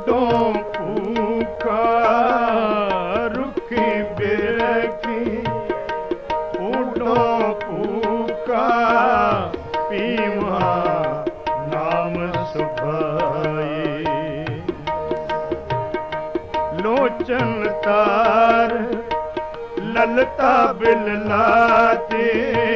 उडों भूखा रुखी बिरखी, उडों भूखा पीवा नाम सुभाई। लोचन तार ललता बिललाती,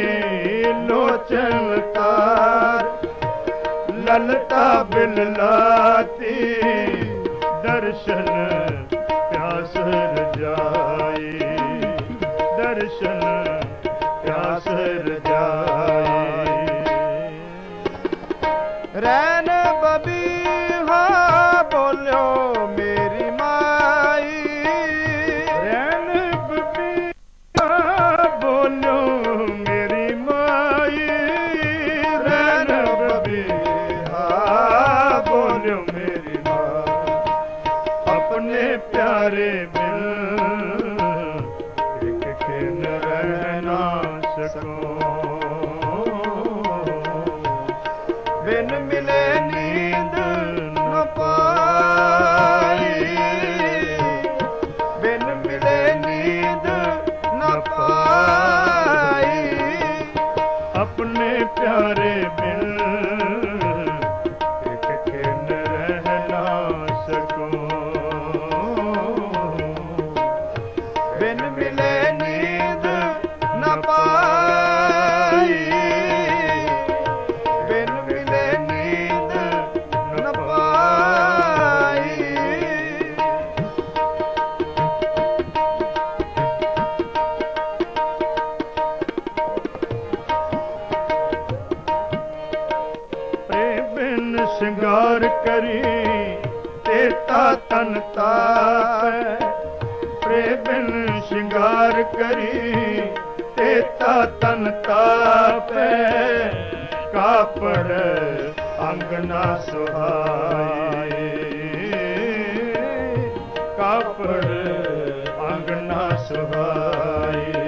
लोचन तार ललता बिललाती, दर्शन प्यास रजाई, दर्शन प्यास रजाई। रैन बबीहा बोलो मेरी माई, रैन बबीहा बोलो मेरी माई, रैन बबीहा बोलो मेरी माई। अपने प्यारे बिन एक खिन रह ना सको, बिन मिले नींद न पाई, बिन मिले नींद न पाई। अपने प्यारे बिन एक खिन रह ना सको, बिन मिले नींद न पाई, बिन मिले नींद न पाई। प्रेम बिन श्रृंगार करी तेता तन ताप, प्रेम बिन श्रृंगार करी तेता तन ताप। कापड़ अंगना सुहाए, कापड़ अंगना सुहाए।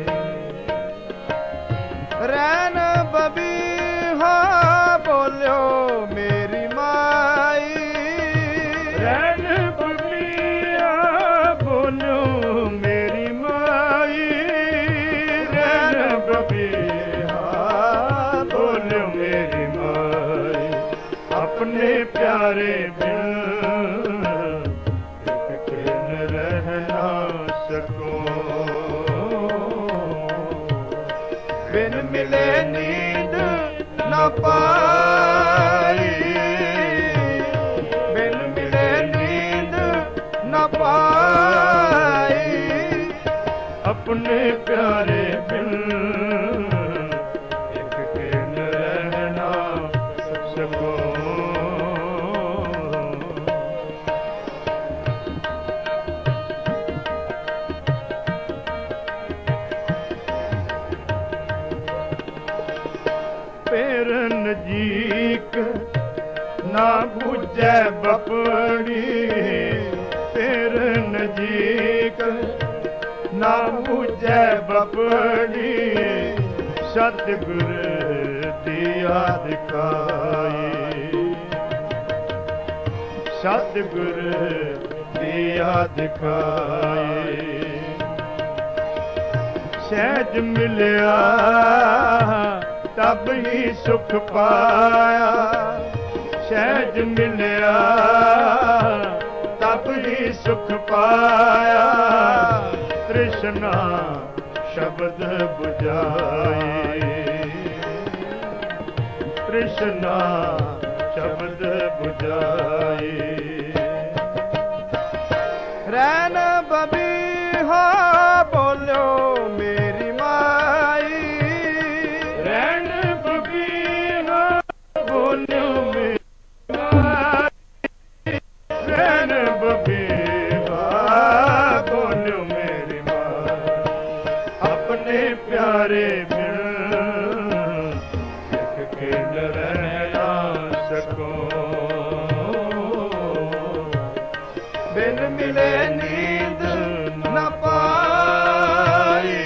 रैन बबीहा बोलो मेरी माई, रैन बबीहा बोलो मेरी माई, रैन बबीहा बोलो मेरी माई। अपने प्यारे बिन एक खिन रह ना सको, बिन मिले नींद न पाई, बिन मिले नींद न पाई। अपने प्यारे बिन एक खिन रह ना सको। पेरन जीक ना बुझै बपड़ी, पेरन जीक ना बुझै बपड़ी। सतगुर दिया दिखाई, सतगुर दिया दिखाई। सहज मिलिया तब ही सुख पाया, सहज मिलिया तब ही सुख पाया। तृष्णा शब्द बुझाई, तृष्णा शब्द बुझाई। रैन बबीहा बोलो मेरी माई, रैन बबीहा बोलो मेरी माई, रैन बबीहा बोलो मेरी माई। अपने प्यारे बिन एक खिन रह ना सको, बिन मिले नींद न पाई,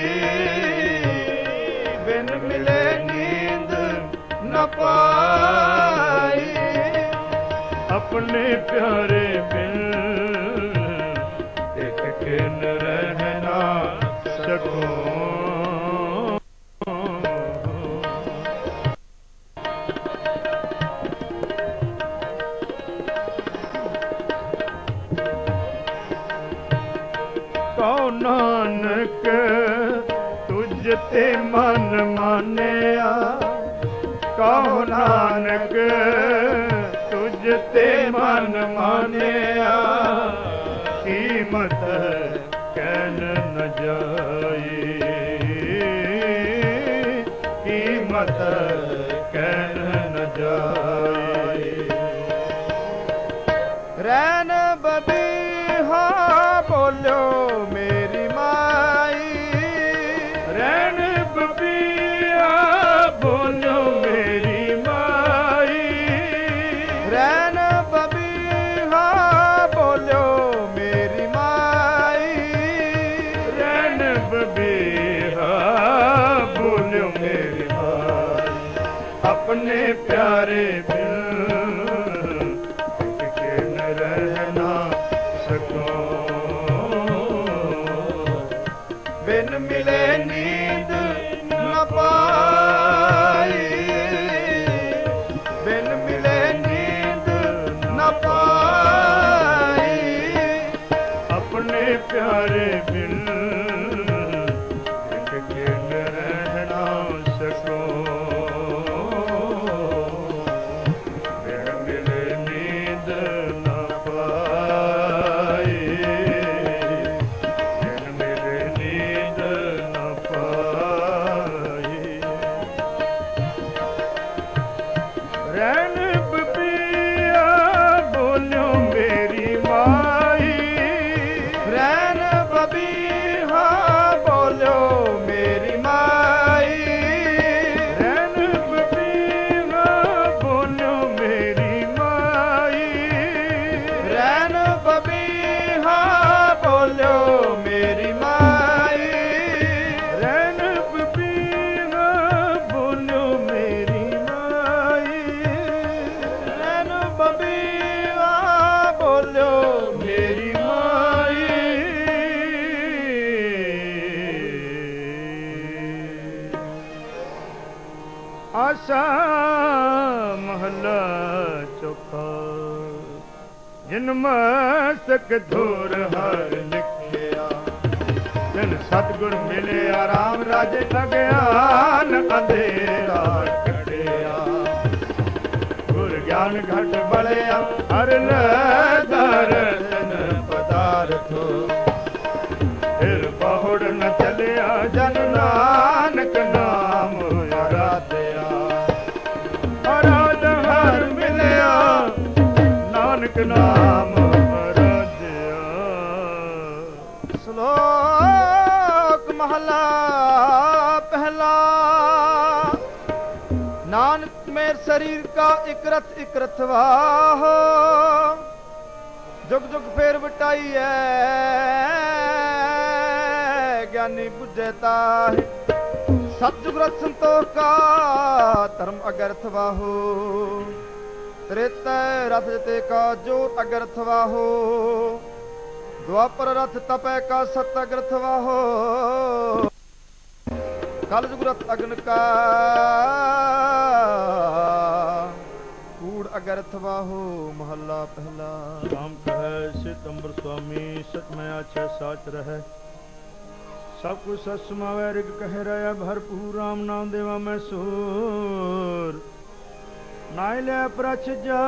बिन मिले नींद न पाई। अपने प्यारे बिन एक किन रह ना सकूं। कहो नानक तुझ ते मन मानिया, कहो नानक तुझ ते मन मानिया, कीमत कहन न जाई, कीमत कहन न जाई। रैन बबीहा बोलो मेरी माई, रैन बबीहा बोलो मेरी माई, रैन बबीहा बोलो मेरी माई, रैन बबीहा बोलो मेरी माई। अपने प्यारे बिन बिन मिले नींद न पाई, बिन मिले नींद न पाई। अपने प्यारे बिन एक किन रह ना सकूं, बिन मिले नींद न पाई, बिन मिले नींद न पाई। रैन बबिया बोलो मेरी माई, रैन बबीहा बोलो मेरी माई, रैन बबिया बोलो मेरी माई, रैन बबीहा बोलो मेरी माई, रैन बबिया बोलो मेरी माई, रैन बबीहा बोलो मेरी माई। आशा महला चौथा जिन मस्तक धूर हर लिखिया, जिन सतगुर मिलिया राम राजे अज्ञान अंधेरा कटिया, गुर ज्ञान घट बलिया हर दर्शन पदार्थो, फिर बहुड़ न चलिया जन नानक नाम आराध्या, आराध हर मिलिया नानक नाम आराध्या। श्लोक महला पहला। नानक में शरीर का इक रथ वाहो, जुग जुग फेर बटाई है ज्ञानी बुझता है। सतजुग रथ संतोष का धर्म अगरथ वाहो, त्रेता रथ जते का जोर अगरथ वाहो, द्वापर रथ तपय का सत अगरथ वाहो, कलयुग रथ अग्न का कूड़ अगरथ वाहो। महला पहला। राम कहे सितंबर स्वामी सच में आछे साच रहे, सब कुछ सच समावे रिग कहे रहा भरपूर राम नाम देवा मैं सूर, नाय ले प्रच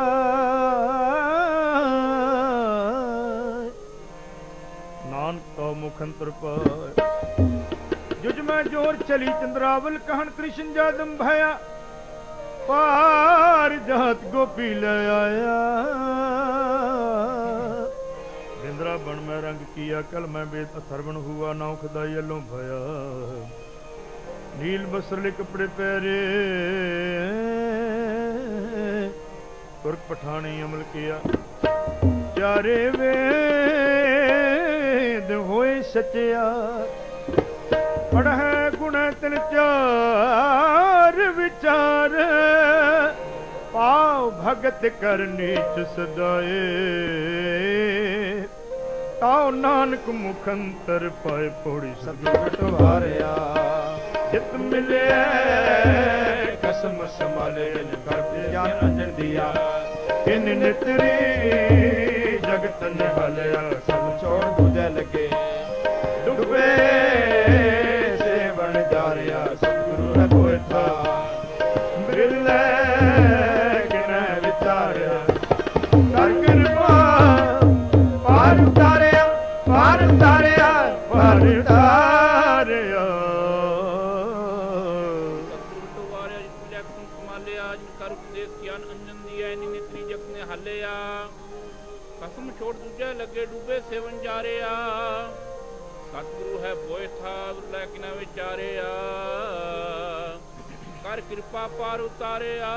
जाय नानक तो मुखंतर पाय। जुज में जोर चली चंद्रावल कहन कृष्ण जादम भया, पार जात गोपी ले आया। वृंदावन में रंग किया कल मैं बेद अथर्वण हुआ, नाव खुदाई अलों भया। नील बसरले कपड़े पहरे तुर्क पठानी अमल किया, चारे वेद होए सचिया। पढ़े गुण तिन चार विचार, ਆਓ ਭਗਤ ਕਰ ਨੀਚ ਸਦਾਏ ਆਓ ਨਾਨਕ ਮੁਖ ਅੰਤਰ ਪਾਏ ਪੌੜੀ ਸਤਿਗੁਰ ਵਾਰਿਆ ਜਿਤ ਮਿਲਿਆ ਕਸਮ ਸੰਭਾਲੇ ਕਰ ਗਿਆਨ ਅੰਜਨ ਦਿਆ ਇਨ ਨਿਤਰੀ ਜਗਤ ਨਿਹਾਲਿਆ ਸਭ ਛੋੜ ਦੂਜੇ ਲੱਗੇ ਡੁੱਬੇ ਸੇਵਣ ਜਾਰਿਆ ਸਤਿਗੁਰੂ ਹੈ ਬੋਇਥਾ ਮਿਲੇ ਕਿਨੇ ਵਿਚਾਰਿਆ ਕਰ ਕਿਰਪਾ ਪਾਰ ਉਤਾਰਿਆ ਪਾਰ ਉਤਾਰਿਆ ਪਾਰ ਉਤਾਰਿਆ ਕਸਮ ਛੋੜ ਦੂਜੇ ਲੱਗੇ ਡੂਬੇ ਸੇਵਨ ਜਾਰਿਆ ਸਤਿਗੁਰੂ ਹੈ ਬੋਏ ਥਾ ਲੈ ਕੇ ਨਾ ਵਿਚਾਰਿਆ ਕਰ ਕਿਰਪਾ ਪਾਰ ਉਤਾਰਿਆ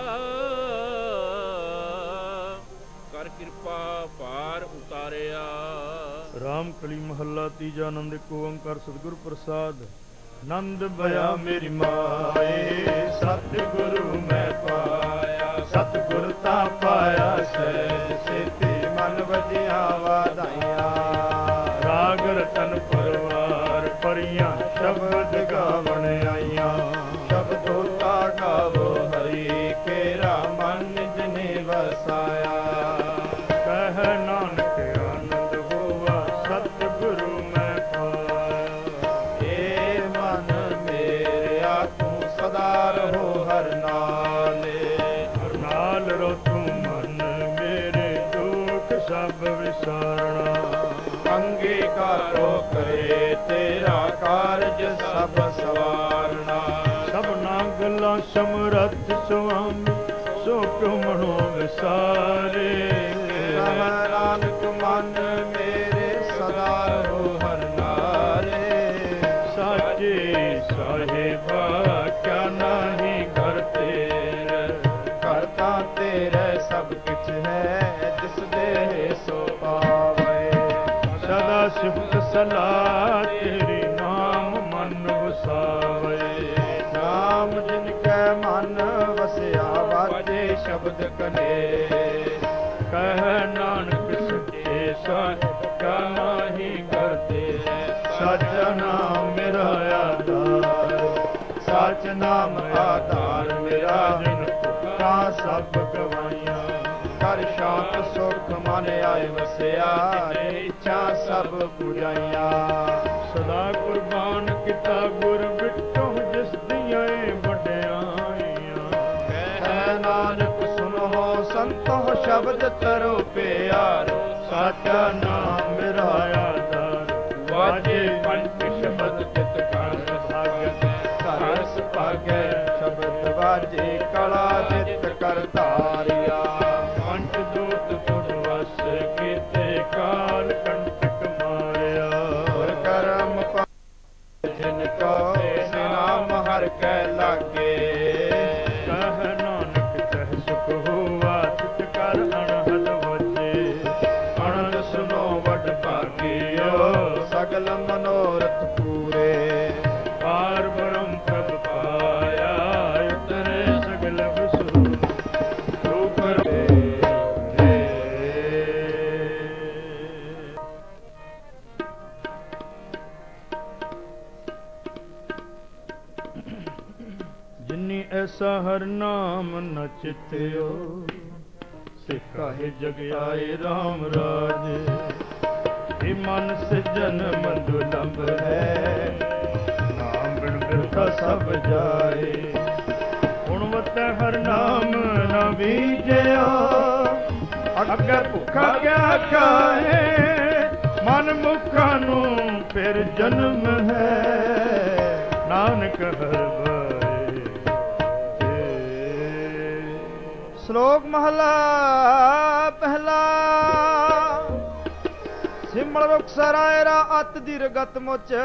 ਕਰ ਕਿਰਪਾ ਪਾਰ ਉਤਾਰਿਆ। ਰਾਮ ਕਲੀ ਮਹੱਲਾ ਤੀਜਾ ਆਨੰਦ ਏਕ ਓੰਕਾਰ ਸਤਿਗੁਰ ਪ੍ਰਸਾਦ। ਨੰਦ ਭਇਆ ਮੇਰੀ ਮਾਏ ਸਤਿਗੁਰੂ ਮੈਂ ਪਾਇਆ ਸਤਿਗੁਰ ਤਾਂ ਪਾਇਆ ਸਹਿਜ ਸੇਤੀ ਮਨ ਵਜਿਆ ਵਾਧਾਈਆਂ ਰਾਗ ਰਤਨ ਪਰਵਾਰ ਪਰੀਆਂ ਸ਼ਬਦ ਗਾਵਣ ਆਈਆਂ ਸ਼ਬਦੋ ਤਾ ਗਾਵੋ ਹਰੀ ਕੇਰਾ ਮਨ ਨਿਜ ਨੇ ਵਸਾਇਆ ਕਹਿ ਨਾਨਕ ਆਨੰਦ ਹੋਵਾ ਸਤਿਗੁਰੂ ਮੈਂ ਪਾਇਆ ਏ ਮਨ ਮੇਰਿਆ ਤੂੰ ਸਦਾ ਰਹੋ ਹਰ ਨਾਲੇ ਹਰ ਨਾਲ ਰੋ ਤੂੰ ਮਨ ਮੇਰੇ ਦੁੱਖ ਸਭ ਵਿਸਾਰਣਾ ਅੰਗੀਕਾਰੋ ਕਰੇ ਤੇਰਾ ਕਾਰਜ ਸਭ ਸਵਾਰਨਾ ਸਭਨਾ ਗੱਲਾਂ ਸਮਰੱਥ ਸੁਆਮੀ ਸੋ ਕਿਉ ਮਨੋ ਵਿਸਾਰੇ ਰਹਿ ਨਾਨਕ ਮਨ ਮੇਰੇ ਸਦਾ ਰਹੋ ਹਰ ਨਾਲੇ ਸਾਚੇ ਸਾਹਿਬਾ ਕਿਆ ਨਾਹੀ ਘਰ ਤੇਰੇ ਘਰ ਤਾਂ ਤੇਰੇ ਸਭ ਕਿਛ ਹੈ ਜਿਸ ਦੇ ਸੋ ਪਾਵੇ ਸਦਾ ਸਿਫਤ ਸਲਾਹ ਤੇਰੀ ਨਾਮ ਮਨ ਵਸਾਵੇ ਨਾਮ ਜਿਨ ਕੈ ਮਨ ਵਸਿਆ ਵਾਜੇ ਸ਼ਬਦ ਕਨੇ ਕਹਿ ਨਾਨਕ ਸੱਚੇ ਸਾਹਿਬ ਕਾ ਨਾਹੀ ਘਰ ਤੇਰੇ ਸੱਚਾ ਨਾਮ ਮੇਰਾ ਆਧਾਰ ਸਚ ਨਾਮ ਆਧਾਰ ਮੇਰਾ ਜਿਨ ਤਾਂ ਸਭ ਗਵਾਈਆਂ ਕਰ ਸ਼ਾਂਤ ਸੁਖ ਮਨ ਆਏ ਵਸਿਆ ਇੱਛਾ ਸਭ ਪੁਜਾਈਆਂ ਸਦਾ ਕੁਰਬਾਨ ਕੀਤਾ ਗੁਰ ਬਿਟੋ ਜਿਸ ਦੀਆਂ ਵਡਿਆਈਆਂ ਕਹਿ ਨਾਨਕ ਸੁਨੋ ਸੰਤੋ ਸ਼ਬਦ ਤਰੋ ਪਿਆਰੋ ਸਾਚਾ ਨਾਮ ਮੇਰਾ ਆਧਾਰ ਵਾਜੇ ਪੰਜ ਸ਼ਬਦ ਚਿਤ ਕਰ ਭਾਗੈ ਘਰ ਸੁਭਾਗੈ ਸ਼ਬਦ ਵਾਜੇ ਕਲਾ ਜਿਤ ਕਰ ਧਾਰਿਆ ਪੰਜ ਦੂਤ ਤੁਧ ਵਸ ਕੀਤੇ ਕਾਲ ਕੰਟਕ ਮਾਰਿਆ ਗੁਰ ਕਰਮ ਜਿਨ ਕੋ ਨਾਮ ਹਰ ਕੈ ਲਾਗੇ ਕਹਿ ਨਾਨਕ ਕਹਿ ਸੁਖ ਹੋਵਾ ਤਿਤ ਕਰ ਅਣਹਦ ਵਜੇ ਅਣਦ ਸੁਨੋ ਵਡ ਭਾਗਿਓ ਸਗਲ ਮਨੋਰਥ ਪੂਰੇ ਪਾਰ ਬ੍ਰਹਮ ਪ੍ਰਭ ਪਾਇਆ ਉਤਰੇ ਸਗਲ ਵਿਸੂ ਰੂਪ ਜਿਨੀ ਐਸਾ ਹਰ ਨਾਮ ਨ ਚਿਤਿਓ ਸਿਕਾਹੇ ਜਗ ਆਏ RAM ਰਾਜ ਇਹ ਮਨ ਸਜਨ ਮੰਦੁਲੰਬ ਹੈ ਨਾਮ ਬਿਨ ਬਿਰਥਾ ਸਭ ਜਾਏ ਗੁਣਵਤੈ ਹਰ ਨਾਮ ਨ ਬੀਜਿਓ ਅੱਗੇ ਭੁੱਖਾ ਕਿਆ ਖਾਏ ਮਨ ਮੁਖਾਂ ਨੂੰ ਫਿਰ ਜਨਮ ਹੈ ਨਾਨਕ ਹਰ ਬਾਏ ਸ਼ਲੋਕ ਮਹਲਾ ਪਹਿਲਾ ਸਿਮਲ ਰੁਖ ਸਰਾਇਰਾ ਅਤ ਦੀਰਗਤ ਮੁਚ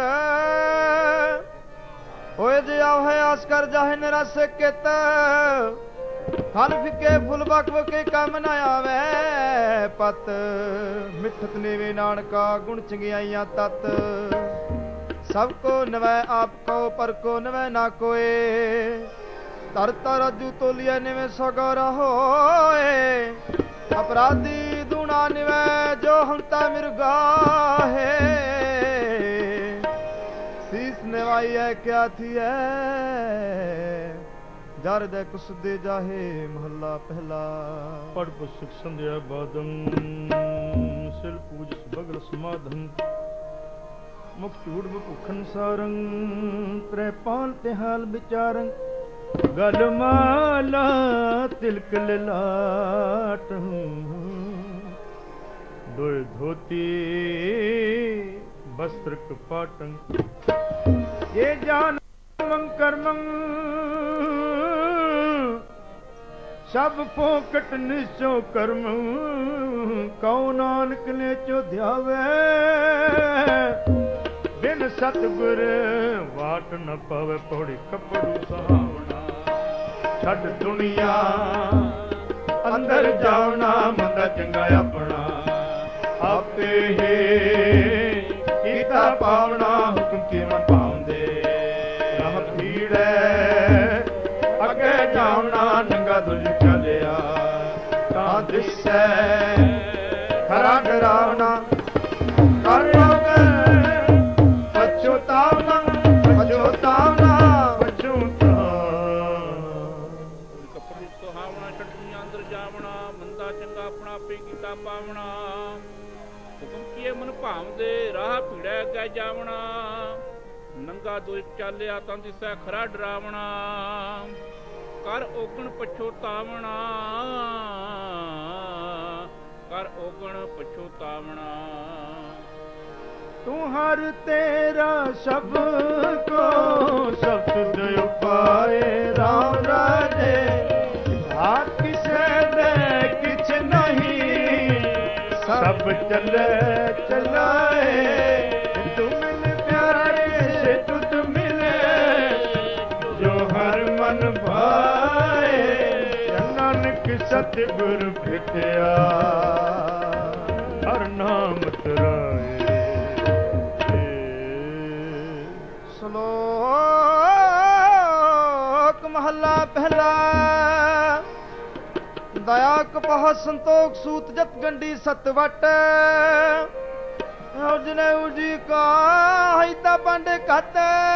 ਹੋਏ ਜੇ ਆਹੇ ਆਸ ਕਰ ਜਾਹੇ ਨਿਰਸ ਕਿਤ ਫਲ ਫਿੱਕੇ ਫੁੱਲ ਬਕ ਬਕੇ ਕੰਮ ਨਾ ਆਵੇ ਪਤ ਮਿੱਠਤ ਨੀਵੇਂ ਨਾਨਕਾ ਗੁਣ ਚੰਗਿਆਈਆਂ ਤਤ ਸਭ ਕੋ ਨਵੈ ਆਪ ਕੋ ਪਰ ਕੋ ਨਵੈ ਨਾ ਕੋਏ ਤਰਤਾ ਰਾਜੂ ਤੋਲੀਏ ਨਿਵੇਂ ਸਗੋਰਾ ਹੋਏ ਅਪਰਾਧੀ ਦੂਣਾ ਨਿਵੇਂ ਜੋ ਹੰਤਾ ਮਿਰਗਾ ਹੈ ਸੀਸ ਨਿਵਾਈ ਹੈ ਕਿਆ ਥੀ ਹੈ ਜਰ ਦੇ ਕੁਸ ਦੇ ਜਾਹੇ ਮਹੱਲਾ ਪਹਿਲਾ ਪੜ ਪੁਸਕ ਸੰਧਿਆ ਬਾਦੰ ਸਿਲ ਪੂਜ ਬਗਲ ਸਮਾਧੰ ਮੁਖ ਝੂੜ ਭੁਖਨ ਸਾਰੰ ਤ੍ਰੈ ਪਾਲ ਤੇ ਹਾਲ ਵਿਚਾਰੰ ਗਲ ਮਾਲਾ ਤਿਲਕ ਲਲਾਟ ਦੋਇ ਧੋਤੀ ਬਸਤਰ ਕਪਾਟੰ ਇਹ ਜਾਨ ਮੰਗ ਕਰਮੰ ਸਭ ਫੋਕਟ ਨਿਸੋ ਕਰਮ ਕਉ ਨਾਨਕ ਨੇ ਚੋ ਧਿਆਵੇ ਬਿਨ ਸਤਿਗੁਰ ਵਾਟ ਨ ਪਵੇ ਪੌੜੀ ਕਪੜੂ ਸਹਾਵਣਾ ਛੱਡ ਦੁਨੀਆ ਅੰਦਰ ਜਾਵਣਾ ਮੰਦਾ ਚੰਗਾ ਆਪਣਾ ਆਪੇ ਹੀ ਕੀਤਾ ਪਾਵਣਾ ਹੁਕਮ ਕਿਵੇਂ ਪਾਉਂਦੇ ਰਾਹ ਭੀੜੈ ਅੱਗੇ ਜਾਵਣਾ ਨੰਗਾ ਦੁਜ ਚੱਲਿਆ ਤਾਂ ਦਿਸੈ ਖਰਾ ਡਰਾਵਣਾ ਕਰ ਪਛੋਤਾਵਨਾ ਪਛੋਤਾਵਨਾ ਕੱਪੜੇ ਸੁਹਾਵਣਾ ਛੱਡ ਦੁਨੀਆ ਅੰਦਰ ਜਾਵਣਾ ਮੰਦਾ ਚੰਗਾ ਆਪਣਾ ਆਪੇ ਕੀਤਾ ਪਾਵਣਾ ਹੁਕਮ ਕੀਏ ਮਨ ਭਾਵਦੇ ਰਾਹ ਭੀੜੈ ਅੱਗੇ ਜਾਵਣਾ ਨੰਗਾ ਦੁਜ ਚਾਲਿਆ ਤਾਂ ਦਿਸੈ ਖਰਾ ਡਰਾਵਣਾ ਕਰ ਓਗਣ ਪਛੋਤਾਵਣਾ ਕਰ ਓਗਣ ਪਛੋਤਾਵਣਾ ਤੂੰ ਹਰ ਤੇਰਾ ਸਭ ਕੋ ਸਭ ਤੁਧ ਉਪਾਏ ਰਾਮ ਰਾਜੇ ਹਾਥ ਕਿਸੇ ਦੇ ਕਿਛ ਨਹੀਂ ਸਭ ਚੱਲੇ ਚਲਾਏ ਤੂੰ ਮਿਲ ਪਿਆਰੇ ਸੇ ਤੁਧ ਮਿਲੇ ਜੋ ਹਰ ਮਨ ਭਾਏ ਨਾਨਕ ਸਤਿਗੁਰ ਭਿਟਿਆ ਹਰ ਨਾਮ ਤਰਾਏ ਸ਼ਲੋਕ ਮਹੱਲਾ ਪਹਿਲਾ ਦਇਆ ਕਪਾਹ ਸੰਤੋਖ ਸੂਤ ਜਤ ਗੰਢੀ ਸਤ ਵਟ ਉਜਨੇ ਉਜੀ ਕਾ ਹਿਤਾ ਪੰਡ ਕਤ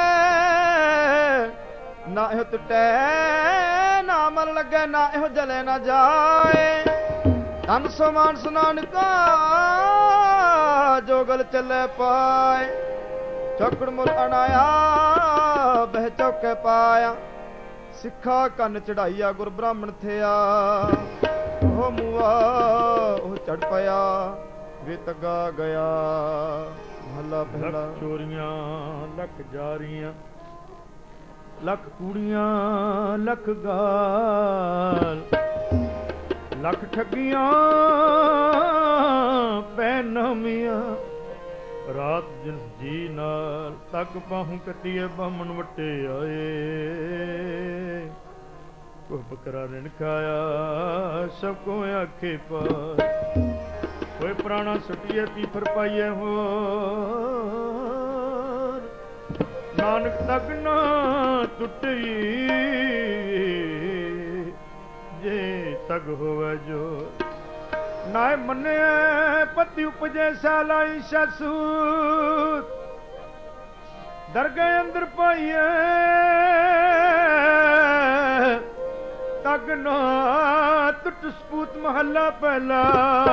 ਨਾ ਇਹ ਟੁੱਟੇ ਨਾ ਮਨ ਲੱਗੇ ਨਾ ਇਹੋ ਜਲੇ ਨਾ ਜਾਏ ਤਨ ਸਮਾਨ ਸੁਨਾਨਕਾ ਜੋਗਲ ਚੱਲੇ ਪਾਏ ਚੌਕੜ ਮੁਲ ਅਣਾਇਆ ਬਹਿ ਚੌਕੇ ਪਾਇਆ ਸਿੱਖਾ ਕੰਨ ਚੜਾਈਆ ਗੁਰ ਬ੍ਰਾਹਮਣ ਥਿਆ ਉਹ ਮੂਆ ਉਹ ਚੜ ਪਿਆ ਵੇ ਤੱਗਾ ਗਿਆ ਮਹੱਲਾ ਪਹਿਲਾ ਲੱਖ ਚੋਰੀਆਂ ਲੱਖ ਜਾਰੀਆਂ ਲੱਖ ਕੂੜੀਆਂ ਲੱਖ ਗਾਲ ਲੱਖ ਠੱਗੀਆਂ ਪੈ ਨਮੀਆਂ ਰਾਤ ਜਿਸ ਜੀ ਨਾਲ ਤੱਕ ਬਾਹੂ ਕੱਟੀਏ ਬਾਹਮਣ ਵਟੇ ਆਏ ਕੋ ਬਕਰਾ ਰਿਣ ਖਾਇਆ ਸਭ ਕੋ ਆਖੇ ਪਾਰ ਕੋਈ ਪ੍ਰਾਣਾ ਸੁਟੀਏ ਪੀਫਰ ਪਾਈਏ ਹੋਰ ਨਾਨਕ ਤੱਕ ਨਾ ਟੁੱਟੀ ਜੇ ਤਗ ਹੋਵੇ ਜੋ ਨਾਏ ਮੰਨਿਆ ਪਤੀ ਉਪਜੇ ਸਾਲਾਈ ਸਸੂਤ ਦਰਗਾਹ ਅੰਦਰ ਪਾਈਏ ਤਗ ਨਾ ਟੁੱਟ ਸਪੂਤ ਮਹੱਲਾ ਪਹਿਲਾ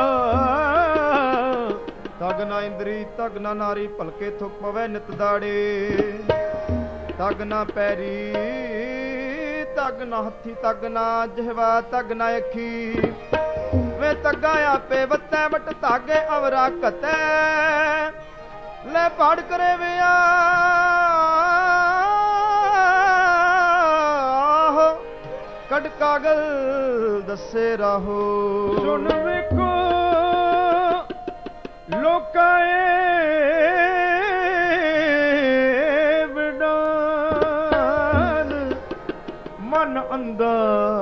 ਤਗ ਨਾ ਇੰਦਰੀ ਤਗ ਨਾ ਨਾਰੀ ਭਲਕੇ ਥੁੱਕ ਪਵੇ ਨਿਤ ਦਾੜੇ ਤਗ ਨਾ ਪੈਰੀ ਤਗ ਨਾ ਹੱਥੀ ਤਗ ਨਾ ਜਿਹਵਾ ਤਗ ਨਾ ਅੱਖੀ ਵੇ ਤੱਗਾ ਆਪੇ ਵੱਤੈ ਵਟ ਧਾਗੇ ਅਵਰਾ ਕਤੈ ਲੈ ਪਾੜ ਕਰੇ ਵਿਆ ਕੱਢ ਕਾਗਲ ਦੱਸੇ ਰਾਹੋ ਸੁਣ ਵੇਖੋ ਲੋਕਾਏ ਵਿਡਾਨ ਮਨ ਅੰਦਾ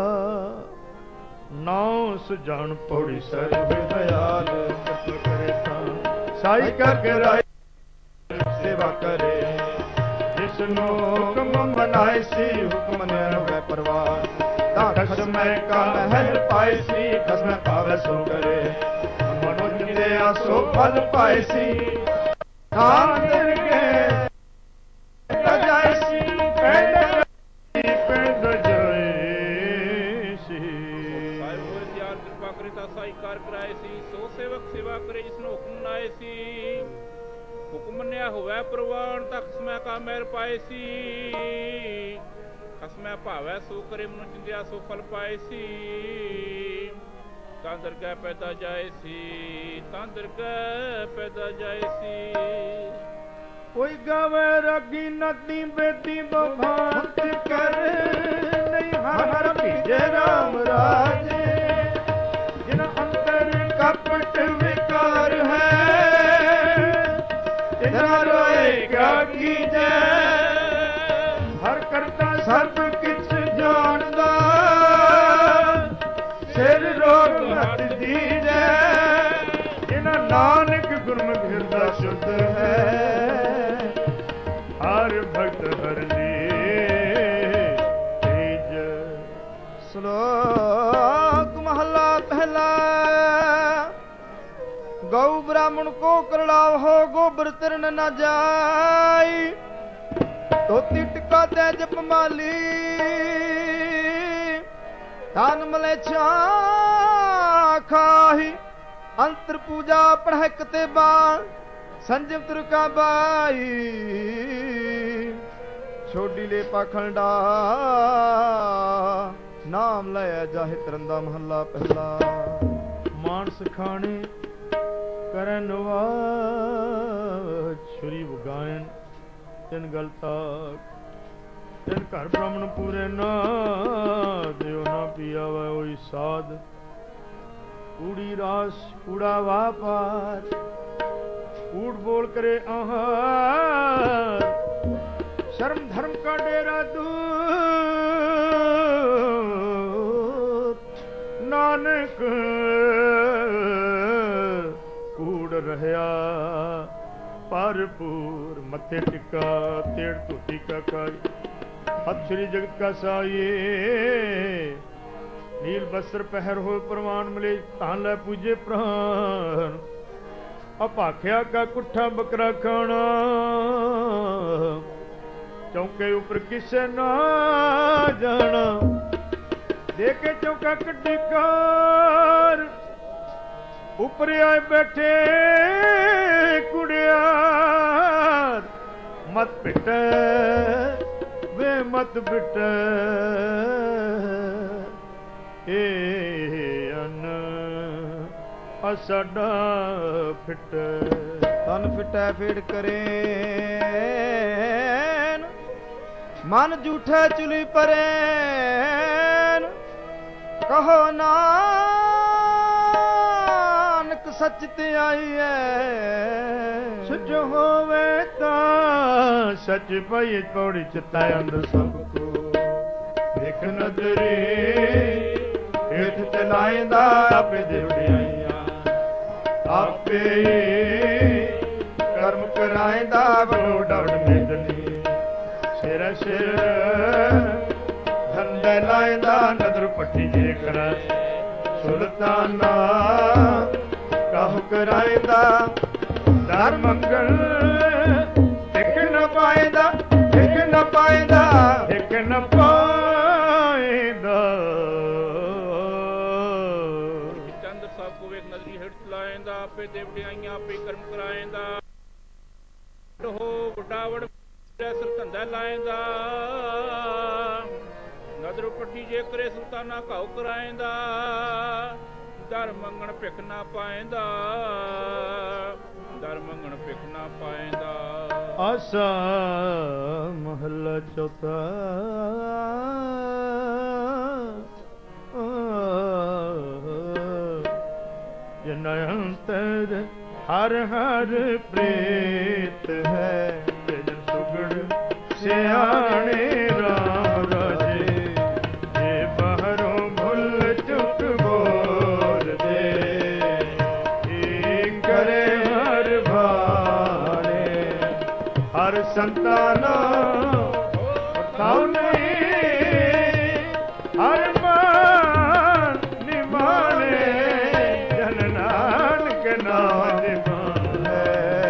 ਨਾਉ ਸੁਜਾਨ ਪੌੜੀ ਸਰਬ ਦਇਆਲ ਕਤਲ ਕਰੇ ਤਾਂ ਸਾਈ ਕਰਕੇ ਰਾਏ ਸੇਵਾ ਕਰੇ ਜਿਸ नो हुक्म मनाए सी हुक्म ने होवे परवान ता खसम का महल पाए सी खसम पावे सो करे मनुज दे सो फल पाए सी तांदर के जाए सी पिंड जाए सी ਸਾਹਿਬ ਹੋਏ ਤਿਆਰ ਕਿਰਪਾ ਕਰੇ ਤਾਂ ਸਾਈ ਕਾਰ ਕਰਾਏ ਸੀ ਸੋ ਸੇਵਕ ਸੇਵਾ ਕਰੇ ਜਿਸ ਨੂੰ ਹੁਕਮ ਨਾਏ ਸੀ ਹੁਕਮ ਮੰਨਿਆ ਹੋਵੇ ਪ੍ਰਵਾਨ ਤਾਂ ਖਸਮੈ ਕਾ ਮਹਿਰ ਪਾਏ ਸੀ ਖਸਮੈ ਭਾਵੈ ਸੋ ਕਰੇ ਮਨੁ ਚਿੰਦਿਆ ਸੋ ਫਲ ਪਾਏ ਸੀ ਤਾਂ ਦਰਗਾਹ ਪੈਦਾ ਜਾਏ ਸੀ ਤਾਂ ਦਰਗਾਹ ਪੈਦਾ ਜਾਏ ਸੀ ਕੋਈ ਗਾਵੇ ਰਾਗੀ ਨਦੀ ਬੇਦੀ ਬਭਾਂਤ ਕਰ ਨਹੀਂ ਹਰ ਭੀਜੇ ਰਾਮ ਰਾਜੇ ਜਿਨ ਅੰਦਰ ਕਪਟ ਵਿਕਾਰ ਹੈ ਤਿਨਾ ਰੋਏ ਕਿਆ ਕੀਜੈ ਹਰ ਕਰਤਾ ਸਭ ਕਿਛ ਜਾਣਦਾ ਸਿਰ ਰੋਗ ਹੱਥ ਦੀਜੈ ਜਿਨਾ ਨਾਨਕ ਗੁਰਮੁਖ ਹਿਰਦਾ ਸ਼ੁੱਧ ਹੈ ਹਰ ਭਗਤ ਹਰ ਤੇਜ श्लोक महला पहला गौ ब्राह्मण को करड़ाव हो गोबर तिरन न जाई धोती टिका दे जप माली दान मले खाही अंतर पूजा पढ़े कतेबा संजम तुरका बाई छोड़ी ले पाखंडा नाम लाया जाहि तरंदा महला पहला ਮਾਨਸ ਖਾਣੇ ਕਰਨ ਵਾਜ ਛੁਰੀ ਵਗਾਇਨ ਤਿਨ ਗਲਤਾ ਤਿਨ ਘਰ ਬ੍ਰਾਹਮਣ ਪੂਰੇ ਨਾ ਦਿਓ ਨਾ ਪੀਆਵੇ ਹੋਈ ਸਾਧ ਕੂੜੀ ਰਾਸ ਕੂੜਾ ਵਾਪਾਰ कूड़ बोल करे आहार शर्म धर्म का डेरा दूर नानक कूड़ रहया भरपूर मथे टिका तेड़ धोती का कारी हथ श्री जगत का साये नील बस्त्र पहर हो प्रमाण मिले तान लै पूजे प्राण अपाख्या का कुठा बकरा खाना चौके ऊपर किसे ना जाना देखे चौका कड्डी कार ऊपर आए बैठे कुड़ियार मत पिट वे मत पिट अन ਸਾਡਾ ਫਿੱਟ ਤਨ ਫਿੱਟੈ ਫੇੜ ਕਰੇ ਮਨ ਝੂਠੇ ਚੁਲੀ ਪਰੇਨ ਕਹੋ ਨਾਨਕ ਸੱਚ ਤੇ ਆਈ ਐ ਸੱਚ ਹੋਵੇ ਤਾਂ ਸੱਚ ਪਈ ਪੌੜੀ ਚਿੱਤਾ ਅੰਦਰ ਸਭ ਕੋ ਦੇਖ ਨਜ਼ਰੇ ਹੇਠ ਚਲਾਇਂਦਾ ਆਪੇ ਦੇ ਵਡਿਆਈਆਂ ਆਪੇ ਕਰਮ ਕਰਾਇਂਦਾ ਬੜੋ ਡਵੜ ਮੇਦਨੀ ਸਿਰ ਸਿਰ ਧੰਦੇ ਲਾਇਂਦਾ ਨਦਰ ਪੱਟੀ ਜੇ ਕਰ ਸੁਲਤਾਨਾ ਕਾਹ ਕਰਾਇਂਦਾ ਦਰ ਮੰਗਲ ਇੱਕ ਨ ਪਾਇਂਦਾ ਇੱਕ ਨ ਪਾਇਂਦਾ ਇੱਕ ਨ ਪਾਇਂਦਾ ਚੰਦ ਸਾਹਿਬ ਕੋ ਵੇਖ ਨਜ਼ਰੀ ਹੇਠ ਚਲਾਇਂਦਾ ਆਪੇ ਦੇਵੜਿਆਈਆਂ ਆਪੇ ਕਰਮ ਕਰਾਇਂਦਾ ਹੋ ਵੱਡਾ ਵੜ ਸਿਰ ਧੰਦਾ ਲਾਇਂਦਾ ਨਦਰ ਪੱਟੀ ਜੇ ਕਰੇ ਸੁਲਤਾਨਾ ਘਾਉ ਕਰਾਇਂਦਾ ਦਰ ਮੰਗਣ ਭਿਖ ਨਾ ਪਾਇਂਦਾ ਦਰ ਮੰਗਣ ਭਿਖ ਨਾ ਪਾਇਂਦਾ ਆਸਾ ਮਹੱਲਾ ਚੌਥਾ ਜਨ ਅੰਤਰ ਹਰ ਹਰ ਪ੍ਰੀਤ ਹੈ ਜਨ ਸੁਗੜ ਸਿਆਣੇ ਰਾਮ ਰਾਜੇ ਜੇ ਬਾਹਰੋਂ ਭੁੱਲ ਚੁੱਕ ਬੋਲਦੇ ਇਹ ਕਰੇ ਹਰ ਬਾਣੇ ਹਰ ਸੰਤਾਨਾ ਨਾਉ ਨਹੀਂ ਹਰ ਮਾਨ ਨਿਮਾਣੇ ਜਨ ਨਾਨਕ ਨਾਮ ਨਿਮਾਣੇ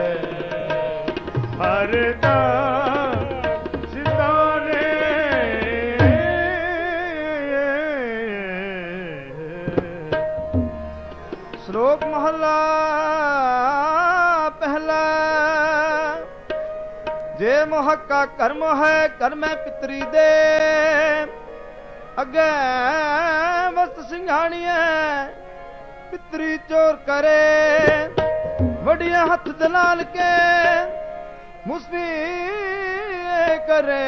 ਹਰ ਦਾ ਸਿਧਾਰੇ ਸ਼ਲੋਕ ਮਹਲਾ ਪਹਿਲਾ ਜੇ ਮੋਹ ਕਾ ਕਰਮ ਹੈ ਕਰਮੈ ਪਿਤਰੀ ਦੇ ਅੱਗੇ ਵਸਤ ਸਿੰਘਾਣੀਐ ਪਿਤਰੀ ਚੋਰ ਕਰੇ ਵਡੀਆਂ ਹੱਥ ਦਲਾਲ ਕੇ ਮੁਸਬੀ ਕਰੇ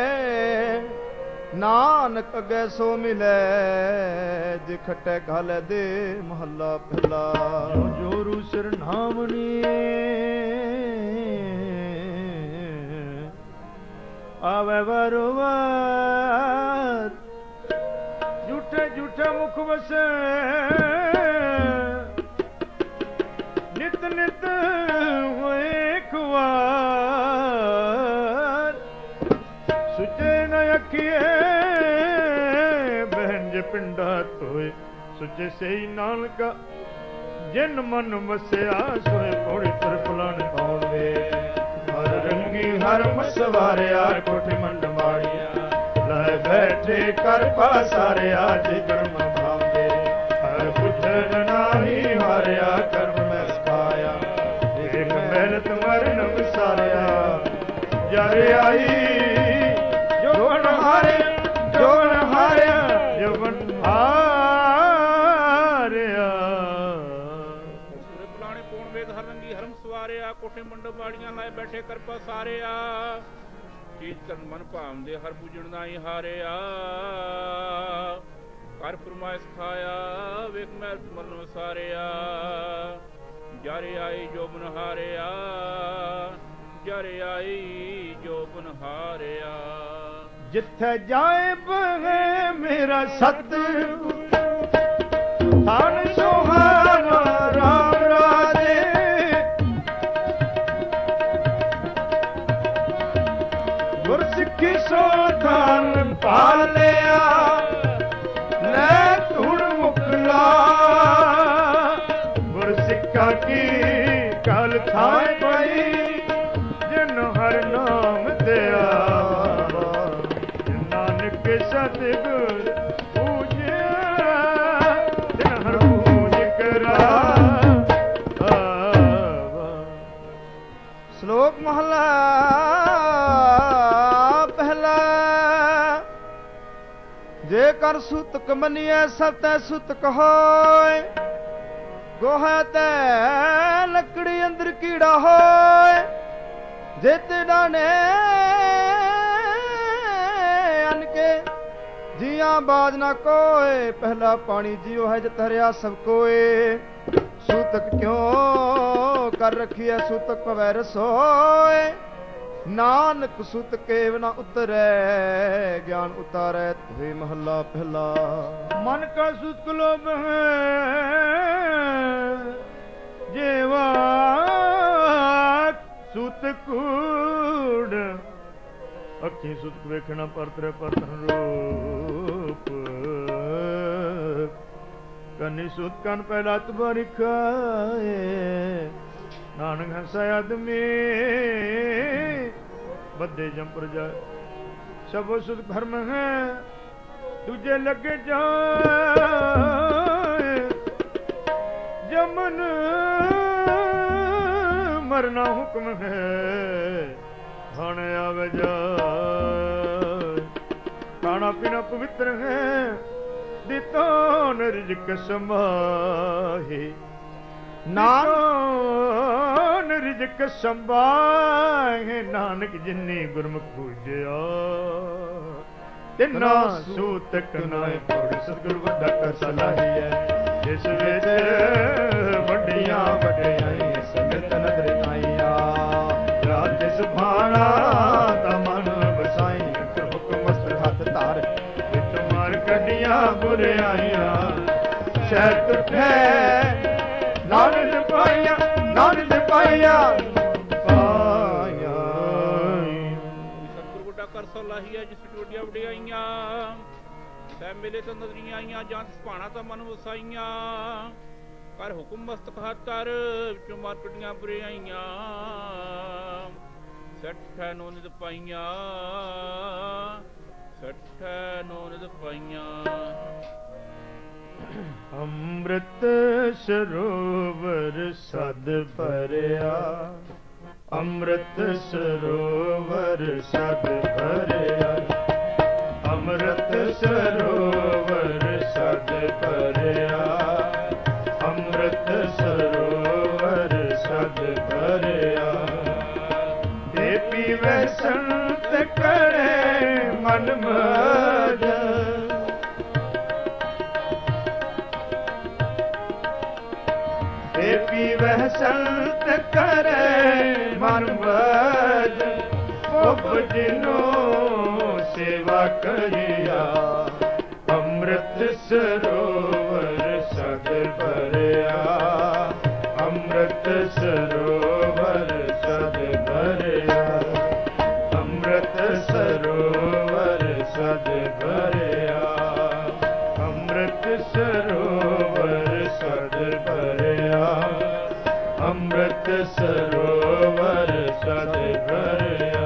ਨਾਨਕ ਅਗੇ ਸੋ ਮਿਲੇ ਜੇ ਖਟੇ ਘਾਲੇ ਦੇ ਮਹੱਲਾ ਪਹਿਲਾ ਜੋਰੂ ਸਿਰ ਨਾਮਨੀ ਆਵੇ ਵਰਵਾਰ ਝੂਠੇ ਝੂਠੇ ਮੁਖ ਵਸੇ ਨਿਤ ਨਿਤ ਹੋਏ ਖਵਾਰ ਸੁਚੇ ਨ ਅੱਖੀਏ ਬਹਿੰਜ ਪਿੰਡਾ ਤੋਏ ਸੁਚੇ ਸਹੀ ਨਾਨਕਾ ਜਿਨ ਮਨ ਵਸਿਆ ਸੋਏ ਪੌੜੀ ਤੁਰ ਫਲਣ ਪਾਉਣ ਵੇ ਹਰ ਰੰਗੀ ਹਰ ਮਸਵਾਰਿਆ ਕੋਠੀ ਮੰਡ ਮਾੜੀਆ ਲੈ ਬੈਠੇ ਕਰ ਪਾਸਾਰਿਆ ਜੇ ਕਰਮ ਭਾਵੇ ਹਰ ਪੁੱਛਣ ਨਾਹੀ ਹਾਰਿਆ ਕਰਮ ਮੈਂ ਸਖਾਇਆ ਏਕ ਮਿਹਨਤ ਮਰਨ ਵਿਸਾਰਿਆ ਜਰ ਆਈ ਜੋਨ ਹਾਰਿਆ ਜਵਨ ਹਾਰਿਆ ਸੂਰੇ ਪੁਲਾਣੇ ਪੌਣ ਵੇਦ ਹਰ ਰੰਗੀ ਹਰਮ ਸਵਾਰਿਆ ਕੋਠੇ ਮੰਡ ਮਾੜੀਆਂ ਲਾਏ ਬੈਠੇ ਕਰਪਾ ਸਾਰਿਆ ਚੀਜ਼ ਕਰਨ ਮਨ ਭਾਵਦੇ ਹਰ ਪੂਜਣ ਦਾ ਹੀ ਹਾਰਿਆ ਕਰ ਫਰਮਾਇਸ਼ ਖਾਇਆ ਵੇਖ ਮੈਂ ਮਰਨ ਵਸਾਰਿਆ ਜਰ ਆਈ ਜੋ ਬਨ ਹਾਰਿਆ ਜਰ ਆਈ ਜੋ ਬਨ ਹਾਰਿਆ ਜਿੱਥੇ ਜਾਏ ਬਹਿ ਮੇਰਾ ਸਤਿਗੁਰ ਥਾਨ ਸੁਹਾਣਾ ਰਾਮ ਰਾਜੇ ਗੁਰ ਸਿੱਖੀ ਸੋ ਥਾਨ ਪਾਲਿਆ ਲੈ ਧੁਣ ਮੁਕਲਾ ਗੁਰ ਸਿੱਖਾ ਕੀ ਕਲ ਥਾਏ ਪਈ ਜਿਨ ਹਰ ਨਾਮ ਦਿਆ ਸਤਿਗੁਰ ਪੂਜਿਆ ਜਿਨ ਹਰ ਪੂਜ ਕਰਾ ਸ਼ਲੋਕ ਮਹਲਾ ਪਹਿਲਾ ਜੇ ਕਰ ਸੁਤਕ ਮੰਨੀਐ ਸਤੈ ਸੁਤਕ ਹੋਏ ਗੋਹਾ ਤੈ ਲੱਕੜੀ ਅੰਦਰ ਕੀੜਾ ਹੋਏ ਜੇ ਤੇ ਡਾਣੇ ਜੀਆਂ ਬਾਜ ਨਾ ਕੋਏ ਪਹਿਲਾ ਪਾਣੀ ਜਿਉ ਹੈ ਜਿਤ ਹਰਿਆ ਸਭ ਕੋਏ ਸੂਤਕ ਕਿਉਂ ਕਰ ਰਖੀਐ ਸੂਤਕ ਪਵੈ ਰਸੋਏ ਨਾਨਕ ਸੁਤ ਕੇਵ ਨਾ ਉਤਰੈ ਗਿਆਨ ਉਤਾਰੈ ਤੁਹੇ ਮਹੱਲਾ ਪਹਿਲਾ ਮਨ ਕਾ ਸੁਤ ਲੋਭ ਹੈ ਜੇਵਾ ਸੁਤ ਕੂੜ ਅੱਖੀ ਸੁਤ ਵੇਖਣਾ ਪਰਤਰੇ ਪਰਤਨ ਰੂਪ ਕੰਨੀ ਸੁਤ ਕੰਨ ਪਹਿਲਾ ਤੁਮਾਰੀ ਖਾਏ ਨਾਨਕ ਹੰਸਾ ਆਦਮੀ ਬੱਦੇ ਜੰਪਰ ਜਾਏ ਸਭੋ ਸੁਤ ਭਰਮ ਹੈ ਤੁਝੇ ਲੱਗੇ ਜਾਏ ਜਮਨ ਮਰਨਾ ਹੁਕਮ ਹੈ ਖਾਣ ਆਵੇ ਜਾਏ ਖਾਣਾ ਪੀਣਾ ਪਵਿੱਤਰ ਹੈ ਦਿੱਤੋ ਨਿਰਜਕ ਸਮਾਹੀ ਨਾਨਕ ਰਿਜਕ ਸੰਭਾਹੇ ਨਾਨਕ ਜਿਨੀ ਗੁਰਮੁਖ ਪੂਜਿਆ ਤਿਨਾ ਸੂਤਕ ਨਾਏ ਪੜ ਸਤਿਗੁਰ ਵੱਡਾ ਕਰ ਸਲਾਹੀਐ ਜਿਸ ਵਿੱਚ ਵੱਡੀਆਂ ਵਡਿਆਈ ਸੰਗਤ ਨਦਰ ਆਈਆ ਰਾਤ ਸੁਭਾਣਾ ਤਾ ਮਨ ਵਸਾਈ ਹੁਕਮ ਹੱਥ ਧਾਰ ਵਿੱਚ ਮਾਰ ਕੱਢੀਆਂ ਬੁਰਿਆਈਆਂ ਸ਼ਹਿਰ ਟੁੱਟੇ ਨਾਨਕ ਪਾਇਆ ਨਾਨਕ ਪਾਇਆ ਸਤਿਗੁਰ ਵੱਡਾ ਕਰ ਸਲਾਹੀ ਹੈ ਜਿਸ ਟੋਡੀਆਂ ਵਡਿਆਈਆਂ ਸੈ ਮਿਲੇ ਤਾਂ ਨਜ਼ਰੀਆਂ ਆਈਆਂ ਜਾਂ ਭਾਣਾ ਤਾਂ ਮਨ ਵਸਾਈਆਂ ਕਰ ਹੁਕਮ ਮਸਤਕ ਹੱਥਰ ਵਿੱਚੋਂ ਮਾਰ ਟੁੱਟੀਆਂ ਬੁਰਾਈਆਂ ਸੱਠੈ ਨੋ ਨਿਦ ਪਾਈਆਂ ਸੱਠੈ ਨੋ ਨਿਦ ਪਾਈਆਂ। ਅੰਮ੍ਰਿਤ ਸਰੋਵਰ ਸਦ ਭਰਿਆ ਅੰਮ੍ਰਿਤ ਸਰੋਵਰ ਸਦ ਭਰਿਆ ਅੰਮ੍ਰਿਤ ਸਰੋਵਰ ਸਦ ਭਰਿਆ ਅੰਮ੍ਰਿਤ ਸਰੋਵਰ ਸਦ ਭਰਿਆ ਤੇ ਪੀਵੇ ਸੰਤ ਕਰੇ ਮਨ ਮਜ ਤੇ ਪੀਵੇ ਸੰਤ ਕਰੇ ਮਨ ਮਜ ਉਹ ਜਿਨੋ ਸੇਵਾ ਕਰਿਆ ਅੰਮ੍ਰਿਤ ਸਰੋਵਰ ਸਦ ਭਰਿਆ ਅੰਮ੍ਰਿਤ ਸਰੋਵਰ ਸਦ ਭਰਿਆ ਅੰਮ੍ਰਿਤ ਸਰੋਵਰ ਸਦ ਭਰਿਆ ਅੰਮ੍ਰਿਤ ਸਰੋਵਰ ਸਦ ਭਰਿਆ ਅੰਮ੍ਰਿਤ ਸਰੋਵਰ ਸਦ ਭਰਿਆ।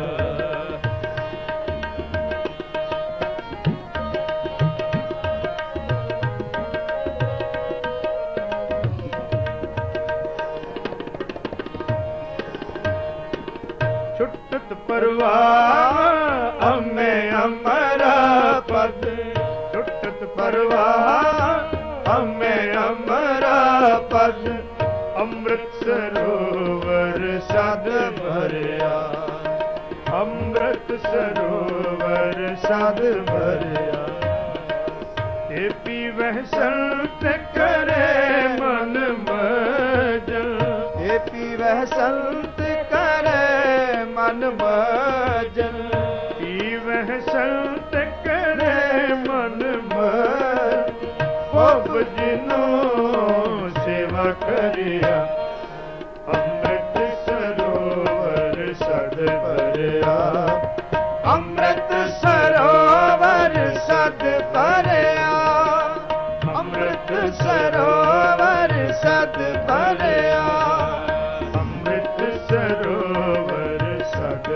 ਛੁੱਟਤ ਪਰਵਾਹ ਅਮੇ ਅਮਰਾ ਪਦ ਛੁੱਟਤ ਪਰਵਾਹ ਅਮੇ ਅਮਰਾ ਪਦ ਅੰਮ੍ਰਿਤ ਸਰੋਵਰ ਸਦ ਭਰਿਆ ਅੰਮ੍ਰਿਤ ਸਰੋਵਰ ਸਦ ਭਰਿਆ ਤੇ ਪੀਵਹਿ ਸੰਤ ਕਰੇ ਮਨ ਮਜ ਤੇ ਪੀਵਹਿ ਸੰਤ ਕਰੇ ਮਨ ਮਜਨ ਪੀਵਹਿ ਸੰਤ ਕਰੇ ਮਨ ਮਜ ਉਹ ਜਿਨੋ ਸੇਵਾ ਕਰਿਆ ਅੰਮ੍ਰਿਤ ਸਰੋਵਰ ਸਦ ਭਰਿਆ ਅੰਮ੍ਰਿਤ ਸਰੋਵਰ ਸਦ ਭਰਿਆ ਅੰਮ੍ਰਿਤ ਸਰੋਵਰ ਸਦ ਭਰਿਆ ਅੰਮ੍ਰਿਤ ਸਰੋਵਰ ਸਦ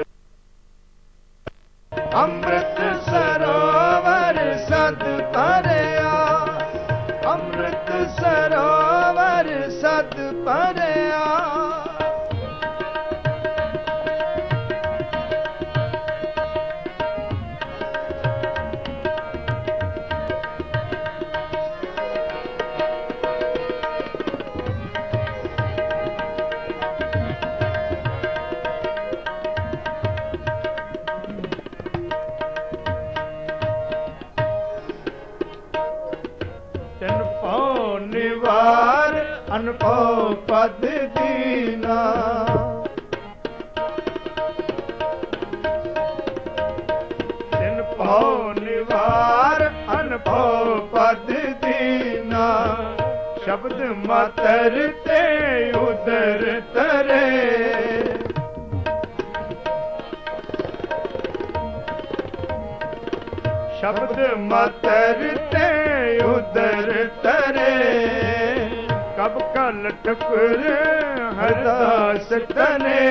ਅੰਮ੍ਰਿਤ ਸਰੋਵਰ ਸਦ ਭਰਿਆ ਅੰਮ੍ਰਿਤ ਸਰੋਵਰ ਸਦ ਭਰਿਆ। ਤਿਨ ਭਉ ਨਿਵਾਰ ਅਨਭਉ ਪਦ ਦੀਨਾ ਤਿਨ ਭਉ ਨਿਵਾਰ ਅਨਭਉ ਪਦ ਦੀਨਾ ਸ਼ਬਦ ਮਾਤਰ ਤੇ ਉਦਰ ਤਰੇ ਸ਼ਬਦ ਮਾਤਰ ਤੇ ਉਦਰ ਤਰੇ ਕਬ ਕਲ ਠਕੁਰ ਹਰਦਾਸ ਤਨੇ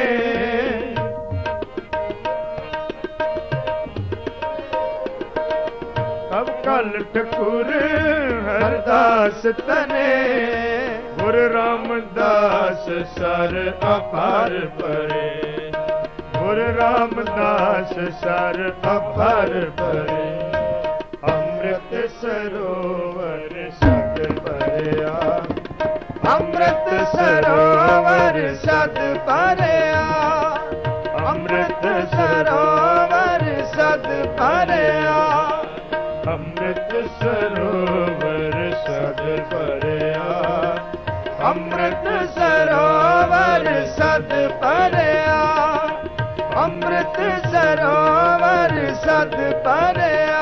ਕਬ ਕਲ ਠਕੁਰ ਹਰਦਾਸ ਤਨੇ ਗੁਰ ਰਾਮਦਾਸ ਸਰ ਅਪਾਰ ਪਰੇ ਗੁਰ ਰਾਮਦਾਸ ਸਰ ਅਪਾਰ ਪਰੇ ਅੰਮ੍ਰਿਤ ਸਰੋਵਰ ਸਦ ਭਰਿਆ ਅੰਮ੍ਰਿਤ ਸਰੋਵਰ ਸਦ ਭਰਿਆ ਅੰਮ੍ਰਿਤ ਸਰੋਵਰ ਸਦ ਭਰਿਆ ਅੰਮ੍ਰਿਤ ਸਰੋਵਰ ਸਦ ਭਰਿਆ ਅੰਮ੍ਰਿਤ ਸਰੋਵਰ ਸਦ ਭਰਿਆ ਅੰਮ੍ਰਿਤ ਸਰੋਵਰ ਸਦ ਭਰਿਆ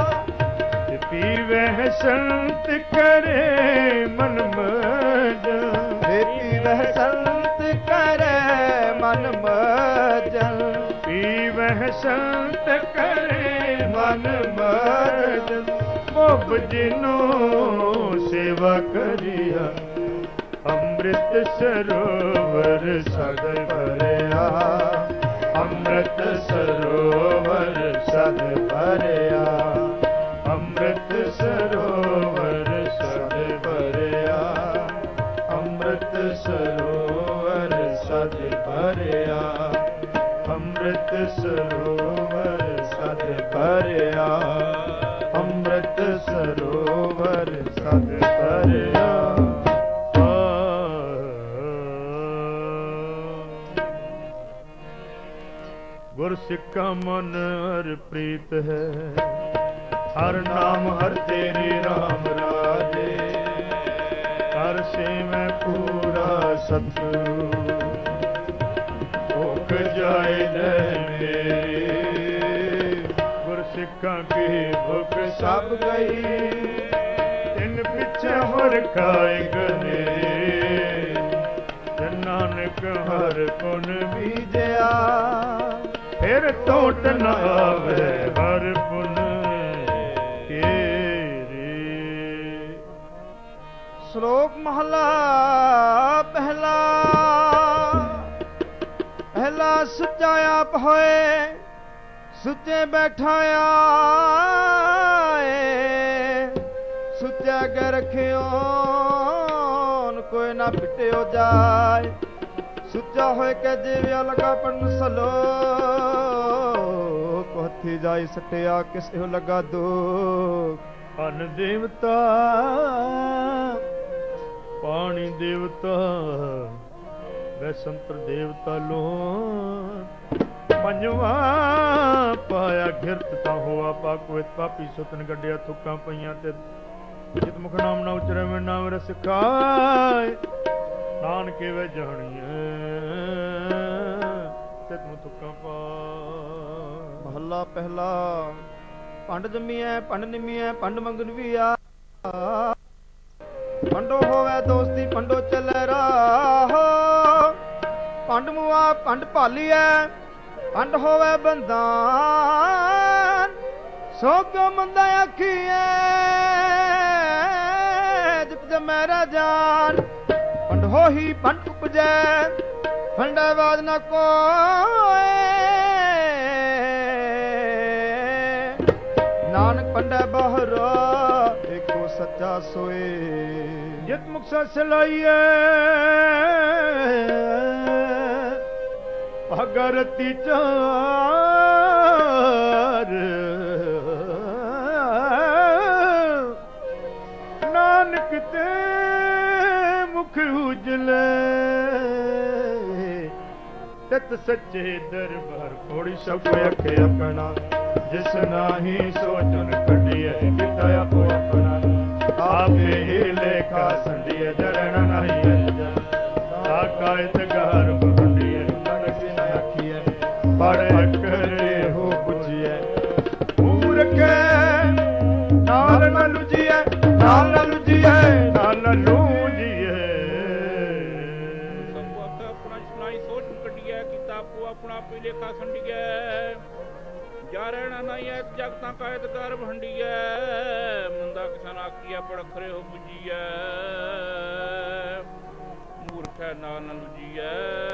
ਪੀਵਹਿ ਸੰਤ ਕਰੇ ਮਨ ਮਜ ਪੀਵਹਿ ਸੰਤ ਕਰੇ ਮਨ ਮਜ ਪੀਵਹਿ ਸੰਤ ਕਰੇ ਮਨ ਮਰਦ ਮੁਬ ਜਿਨੋ ਸੇਵਾ ਕਰਿਆ ਅੰਮ੍ਰਿਤ ਸਰੋਵਰ ਸਦ ਭਰਿਆ ਅੰਮ੍ਰਿਤ ਸਰੋਵਰ ਸਦ ਭਰਿਆ ਅੰਮ੍ਰਿਤ ਸਰੋਵਰ ਸਦ ਭਰਿਆ ਅੰਮ੍ਰਿਤ ਸਰੋਵਰ ਸਦ ਭਰਿਆ ਅੰਮ੍ਰਿਤ ਸਰੋਵਰ ਸਦ ਭਰਿਆ ਅੰਮ੍ਰਿਤ ਸਰੋਵਰ ਸਦ ਭਰਿਆ ਗੁਰ ਸਿੱਖਾ ਮਨ ਹਰ ਪ੍ਰੀਤ ਹੈ ਹਰ ਨਾਮ ਹਰ ਤੇਰੇ ਰਾਮ ਰਾਜੇ ਹਰ ਸੇਵੈ ਪੂਰਾ ਸਤਿਗੁਰੂ ਭੁਖ ਜਾਏ ਲੈ ਮੇਰੀ ਗੁਰ ਸਿੱਖਾਂ ਕੀ ਭੁਖ ਸਭ ਗਈ ਤਿੰਨ ਪਿੱਛੇ ਹੋਰ ਖਾਏ ਗਨੇ ਨਾਨਕ ਹਰ ਪੁਨ ਬੀਜਿਆ ਫਿਰ ਟੋਟ ਨਾ ਆਵੇ ਹਰ ਪੁਨ ਕੇਰੇ। ਸ਼ਲੋਕ ਮਹਲਾ ਪਹਿਲਾ ਪਹਿਲਾ ਸੁੱਚਾ ਆਪ ਹੋਏ ਸੁੱਚੇ ਬੈਠਾ ਆਏ ਸੁੱਚਾ ਕੇ ਰਖਿਓ ਕੋਈ ਨਾ ਪਿਟਿਓ ਜਾਏ ਸੁੱਚਾ ਹੋਏ ਕੇ ਜੀਵਿਆ ਲਗਾ ਪੜਨ ਸਲੋ ਕੋਥੀ ਜਾਈ ਸਟਿਆ ਕਿਸੇ ਲਗਾ ਦੁਖ ਅਨ ਦੇਵਤਾ ਪਾਣੀ ਦੇਵਤਾ ਵੈਸੰਤਰ ਦੇਵਤਾ ਲੋ ਪੰਜਵਾ ਪਾਇਆ ਘਿਰਤ ਤਾਂ ਹੋਆ ਪਾਕੋਇਤ ਪਾਪੀ ਸੁਤਨ ਗੱਡਿਆ ਥੁੱਕਾਂ ਪਈਆਂ ਤੇ ਜਿਤ ਮੁਖ ਨਾਮ ਨਾ ਉਚਰੇ ਮੈਂ ਨਾਮ ਰਸ ਖਾਏ ਨਾਨਕੇ ਵੇ ਜਾਣੀਏ ਤਿਤ ਨੂੰ ਥੁੱਕਾਂ ਪਾ। ਮਹੱਲਾ ਪਹਿਲਾ ਪੰਡ ਜੰਮੀਐ ਪੰਡ ਨਿਮੀਐ ਪੰਡ ਮੰਗਨ ਵੀ ਆ ਪੰਡੋ ਹੋਵੇ ਦੋਸਤੀ ਪੰਡੋ ਚੱਲੇ ਰਾਹ ਪੰਡ ਮੁਆ ਪੰਡ ਭਾਲੀਐ ਪੰਡ ਹੋਵੇ ਬੰਦਾਨ ਸੋ ਕਿਉ ਮੰਦਾ ਆਖੀਐ ਜਿਤ ਜਮੈ ਰਾਜਾਨ ਪੰਡ ਹੋਈ ਪੰਡ ਉਪਜੈ ਪੰਡਾ ਬਾਦ ਨ ਕੋਏ ਨਾਨਕ ਪੰਡਾ ਬਹਰਾ ਏਕੋ ਸੱਚਾ ਸੋਏ ਜਿਤ ਮੁਖ ਸਲਾਈਐ ਭਗਰਤੀ ਚਾਰ ਨਾਨਕ ਤੇ ਮੁਖ ਉਜਲੇ ਤਤ ਸੱਚੇ ਦਰਬਾਰ ਕੋੜੀ ਸਭ ਅੱਖੇ ਆਪਣਾ ਜਿਸ ਨਾਹੀ ਸੋਚਨ ਕੱਢੀਏ ਕਿਤਾ ਆਪੋ ਆਪਣਾ ਆਪੇ ਹੀ ਲੇਖਾ ਸੰਡੀਏ ਜਰਣ ਨਹੀਂ ਆਕਾਇਤ ਘਰ ਬੰਡੀਏ ਤਨਕ ਨ ਆਖੀਏ ਪੜ ਅੱਖਰੇ ਹੋ ਪੁੱਛੀਏ ਮੂਰਖ ਨਾਲ ਨ ਲੁਜੀਏ ਨਾਲ ਨ ਲੁਜੀਏ ਨਾਲ ਨ ਲੂਜੀਏ ਸਭ ਆਪਣਾ ਸੁਣਾਈ ਸੋਚ ਕੱਢੀਏ ਕੀਤਾ ਆਪੋ ਆਪਣਾ ਆਪੇ ਲੇਖਾ ਸੰਡੀਏ ਜਾ ਰਹਿਣਾ ਨਹੀਂ ਐ ਜਗਤਾਂ ਕਾਇਤ ਕਰ ਭੰਡੀਐ ਮੰਦਾ ਕਿਸਨ ਆਖੀਐ ਪੜ ਖਰੇ ਹੋ ਪੁੱਜੀਐ ਮੂਰਖੈ ਨਾਲ ਨ ਲੁਜੀਐ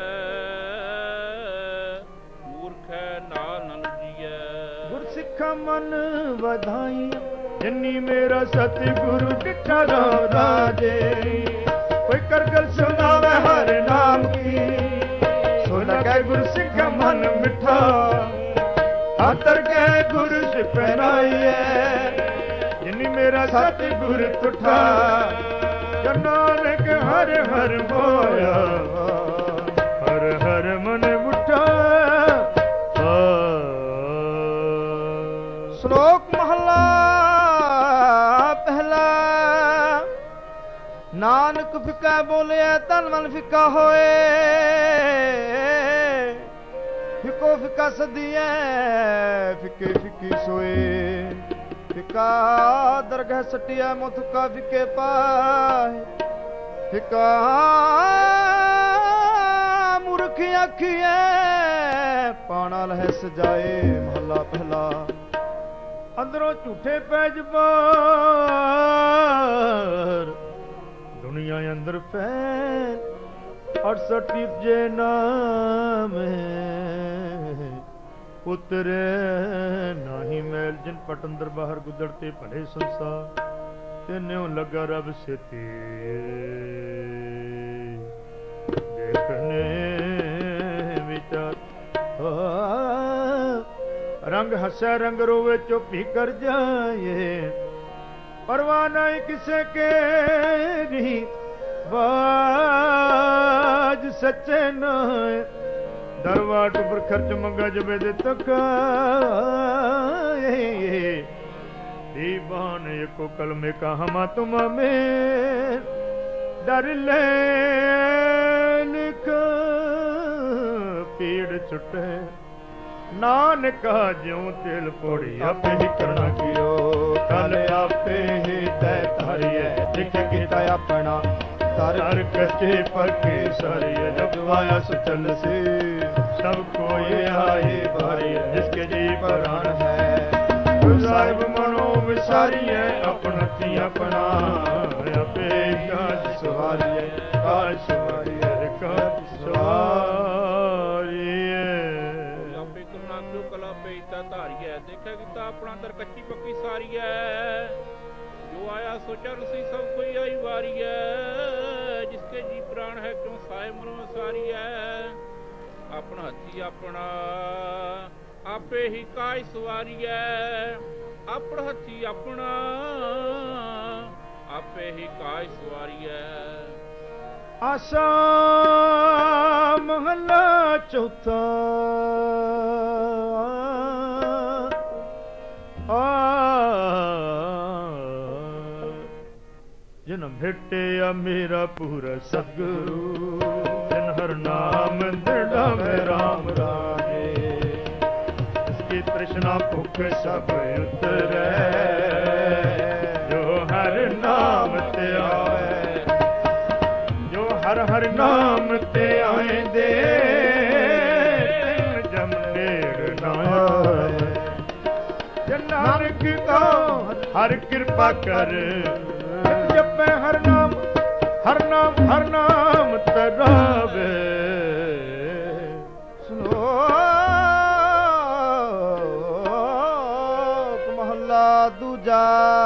ਮੂਰਖੈ ਨਾਲ ਨ ਲੁਜੀਐ। ਗੁਰ ਸਿੱਖਾ ਮਨ ਵਧਾਈ ਜਿਨੀ ਮੇਰਾ ਸਤਿਗੁਰੂ ਡਿਠਾ ਰਾਜੇ ਕੋਈ ਕਰ ਗਲ ਸੁਣਾਵੇ ਹਰ ਨਾਮ ਕੀ ਸੋ ਲਗੈ ਗੁਰ ਸਿੱਖਾ ਮਨ ਮਿੱਠਾ ਆਤਰ ਕੇ ਗੁਰ ਸਿਪਨਾਈਏ ਜਿਨੀ ਮੇਰਾ ਸਤਿਗੁਰ ਤੁਠਾ ਨਾਨਕ ਹਰ ਹਰ ਹੋਇਆ ਹਰ ਹਰ ਮਨ ਮੁਠਾ। ਸ਼ਲੋਕ ਮਹਲਾ ਪਹਿਲਾ ਨਾਨਕ ਫਿੱਕਾ ਬੋਲਿਆ ਤਨ ਮਨ ਫਿੱਕਾ ਹੋਏ ਫਿੱਕੋ ਫਿੱਕਾ ਸਦੀਐ ਫਿੱਕੇ ਫਿੱਕੀ ਸੋਏ ਫਿੱਕਾ ਦਰਗਹ ਸਟਿਆ ਮੁਥਕਾ ਫਿੱਕੇ ਪਾਏ ਫਿੱਕਾ ਮੂਰਖ ਆਖੀਐ ਪਾਣਾ ਲਹਿ ਸਜਾਏ ਮਹਲਾ ਪਹਿਲਾ ਅੰਦਰੋਂ ਝੂਠੇ ਪੈ ਜਬਾਰ ਦੁਨੀਆ ਅੰਦਰ ਫੈਲ 68 ਜੇ ਨਾਮ ਉਤਰੇ ਨਾਹੀ ਮੈਲ ਜਿਨ ਪਟ ਅੰਦਰ ਬਾਹਰ ਗੁੱਦੜ ਤੇ ਭਲੇ ਸੰਸਾਰ ਤੈਨਿਓ ਲੱਗਾ ਰਬ ਸੇਤੀ ਦੇਖਨੇ ਵਿਚਾਰ ਰੰਗ ਹੱਸੈ ਰੰਗ ਰੋਵੇ ਚੁੱਪੀ ਕਰ ਜਾਏ ਪਰਵਾਹ ਨਹੀਂ ਕਿਸੇ ਕੇ ਨਹੀਂ ਬਾਜ ਸੱਚੇ ਨਾ ਦਰਵਾਟ ਉੱਪਰ ਖਰਚ ਮੰਗਾ ਜਬੇ ਦੇ ਤਕਾਏ दीवान एको कलमे का हमा तुम में डर ले लिख पीड़ छुटे नानका ज्यों तिल पोड़ी आपे ही करना कियो कल आपे ही तय तारिए लिख किता अपना तार कचे पके सारिए जब आया सुचल से सब कोई आए भाई जिसके जी प्राण है साहिब मनो विसारिए अपना थी अपना अपे काज सवारिए काज सवारिए काज सवारिए आपे करना क्यों कला पे इता धारिए देखा किता अपना अंदर कच्ची पक्की सारी है जो आया सोचा रसी सब कोई आई वारी है जिसके जी प्राण है क्यों साहिब मनो सारी है अपना हथी अपना आपे ही काज सवारिए अपना हथी अपना आपे ही काज सवारिए आशा महला चौथा जिन भेटिया मेरा पूरा सतगुरु जिन हर नाम दृढ़ में राम राजे तृष्णा भुख सब उतरे जो हर नाम ते आए जो हर हर नाम ते आए दे जम नेड़ ना आए नानक को हर कृपा कर जब हर नाम हर नाम हर नाम तरावे सुनो दूजा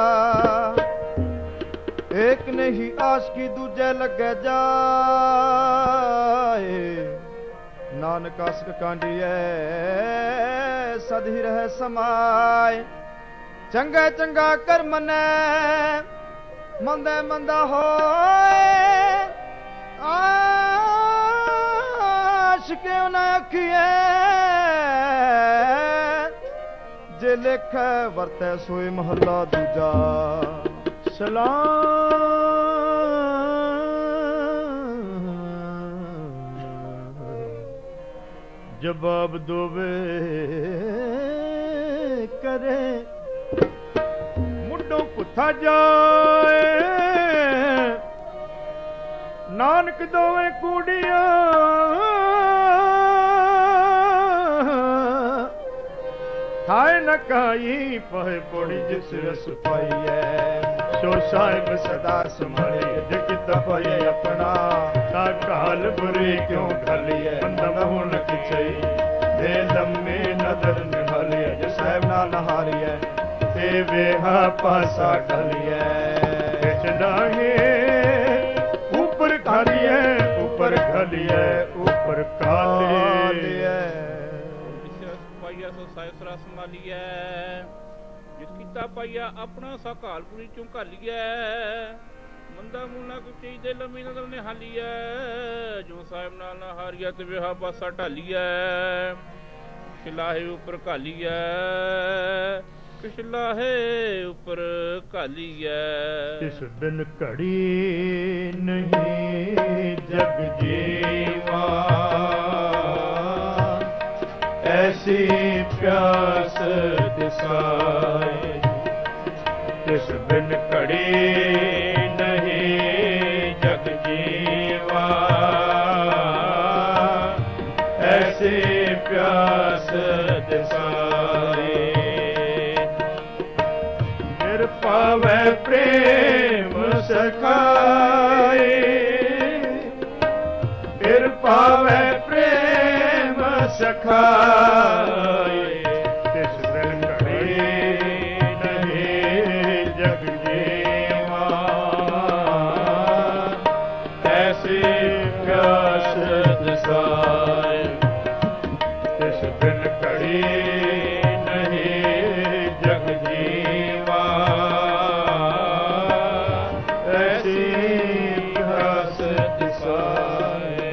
एक नहीं आश की दूजे लगे जाए नानक आसक कांडिए सदी रह समाए चंगा चंगा कर मने मंदे मंदा होए आश क्यों न अखिए जे लेख वरतै सोए महला दूजा सलाम जवाब दोवे करे मुंडों पुथा जाए नानक दोवे कूड़िया हाय न काई पहे पोड़ी जिस रस पाई है सो साहिब सदा संभाले जग तपय अपना ता काल बुरी क्यों घलिए बंदम हुन किछई दे लम्मे नदर निहालिए जो साहिब ना नहारिए ते वेहा पासा ढलिए चढ़ाए ऊपर खालिए ऊपर घलिए ऊपर कालिए सो साहिब सरा संभालिए जिस किता पाइया अपना सा कालपुरी चों घालिए मंदा मूना कुची दे लम्मी नदर निहालिए जो साहिब नाल ना हारिया ते विहा पासा ढालिए किलाहे उपर घालिए किशलाहे उपर घालिए इस बिन घड़ी नहीं जग जीवा ऐसी प्यास दिखाए जिस बिन घड़ी नहीं जग जीवा ऐसी प्यास दिखाए सखाए फिर पावे प्रेम सखाए तिस दिन घड़ी नहीं जग जीवा ऐसी प्यास दिसाए तिस दिन घड़ी नहीं जग जीवा ऐसी प्यास दिसाए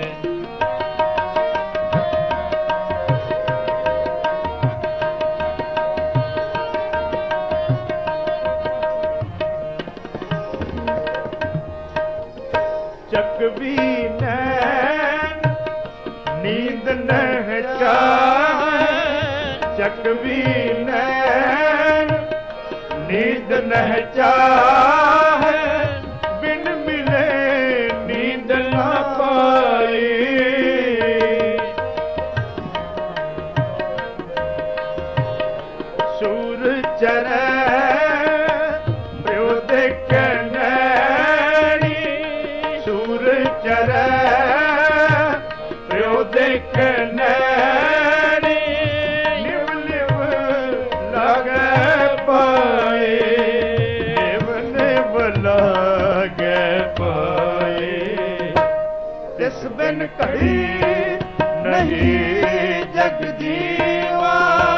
चकवी नैन नींद न चाहे चकवी नैन नींद न चाहे बिन मिले नींद न पाए सूर चरै प्यो देख नैनी सूर चरै प्यो देख नैनी निव निव लागे पाए निव निव लागे पाए तिस बिन घड़ी नहीं जग जीवा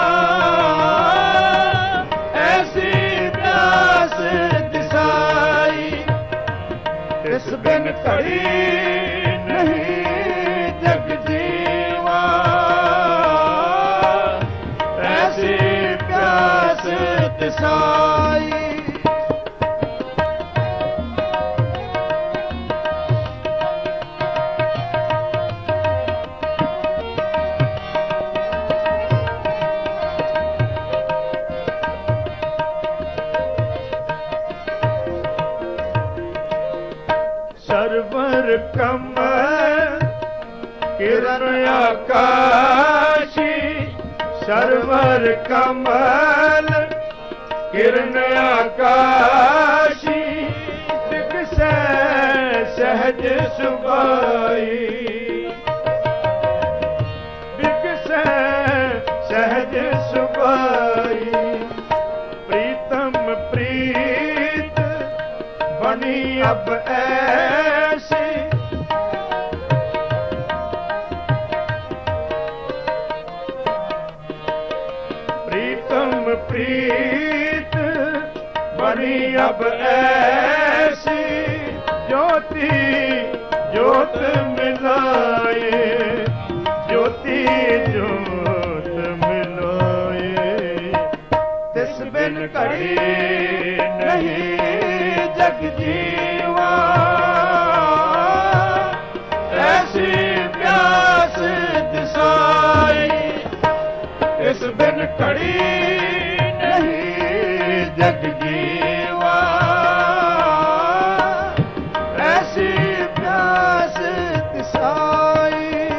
ऐसी प्यास दिसाई तिस बिन घड़ी नहीं जग जीवा ऐसी प्यास दिसाई सरवर कमल किरण आकाशी सरवर कमल किरण आकाशी दिखसे सहज सुबाई दिखसे सहज सुबाई प्रीतम प्रीत बनी अब ऐसी प्रीतम प्रीत बनी अब ऐसी ज्योति ज्योत मिलाए ज्योति ज्योत मिलाए तिस बिन घड़ी नहीं जग जीवा ऐसी प्यास दिसाई इस बिन घड़ी नहीं जग जीवा ऐसी प्यास दिसाई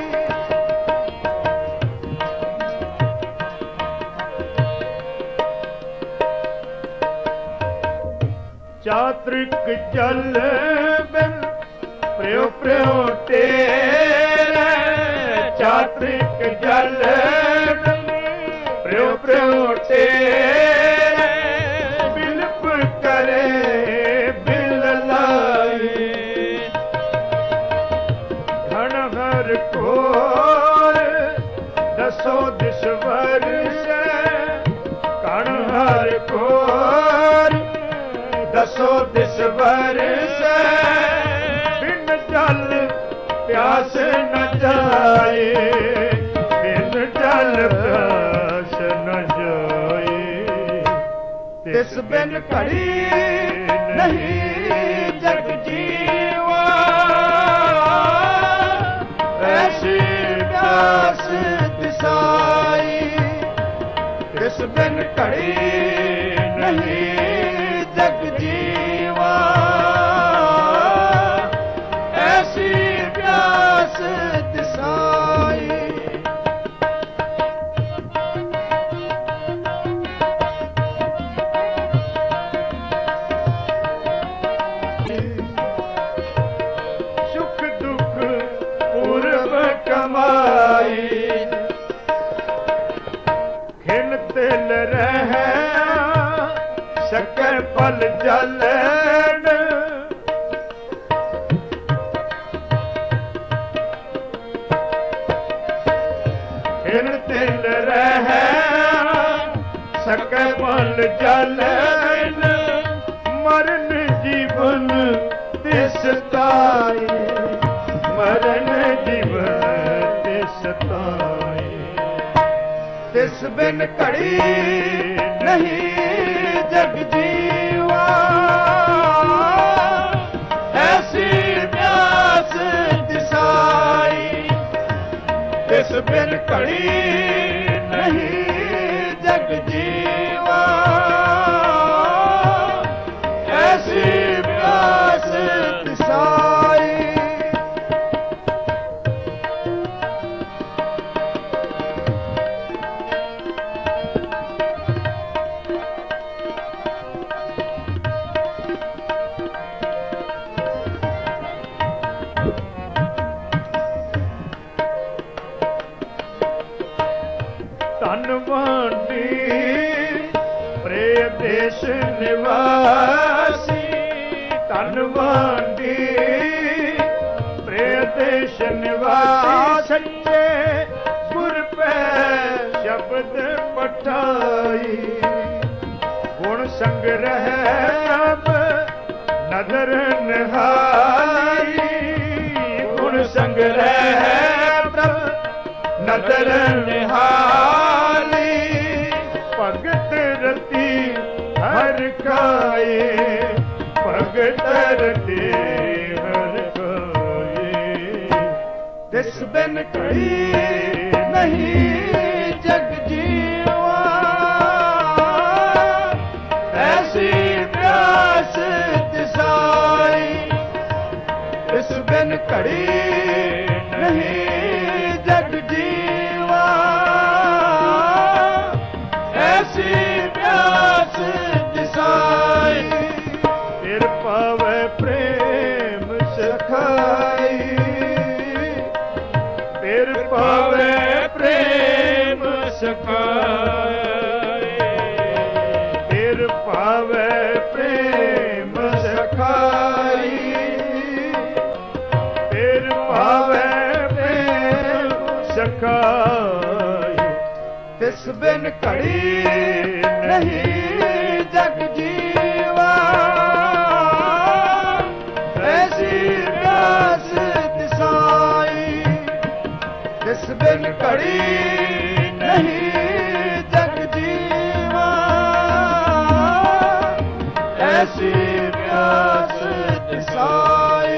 चात्रिक जल बिन प्रियो प्रियो तेरे चात्रिक जल बिन प्रियो प्रियो तेरे बिलप करे बिल लाई घन हर कोर दसो दिसवर से घन हर कोर दसो दिसवर से बिन जल प्यास न जाए बिन जल प्यास न जाए तिस बिन घड़ी नहीं जग जीवा ऐसी प्यास दिसाई तिस बिन घड़ी नहीं जग जीवा ऐसी प्यास दिसाई बिन तिल रह सकै पल जल बिन मरण जीवन तिस ताए मरण जीवन तिस ताए तिस बिन घड़ी नहीं जग जीवा ऐसी प्यास दिसाई तिस बिन घड़ी नहीं जग जीवा ऐसी प्यास दिसाई देश निवासी धनवांडी प्रदेश निवासी सच्चे गुर पे शब्द पठाई गुण संग्रह अब नदर निहाई गुण संग्रह नदर निहाली भगत रति हर काए भगत रति हर काए तिस बिन घड़ी नहीं जग जीवा ऐसी प्यास दिसाई तिस बिन घड़ी नहीं जग जीवा ऐसी प्यास दिसाई फिर पावे प्रेम सखाई फिर पावे प्रेम सखाई फिर पावे प्रेम सखाई फिर पावे सखाई तिस बिन घड़ी नहीं जग जीवा ऐसी प्यास दिसाई तिस बिन घड़ी नहीं जग जीवा ऐसी प्यास दिसाई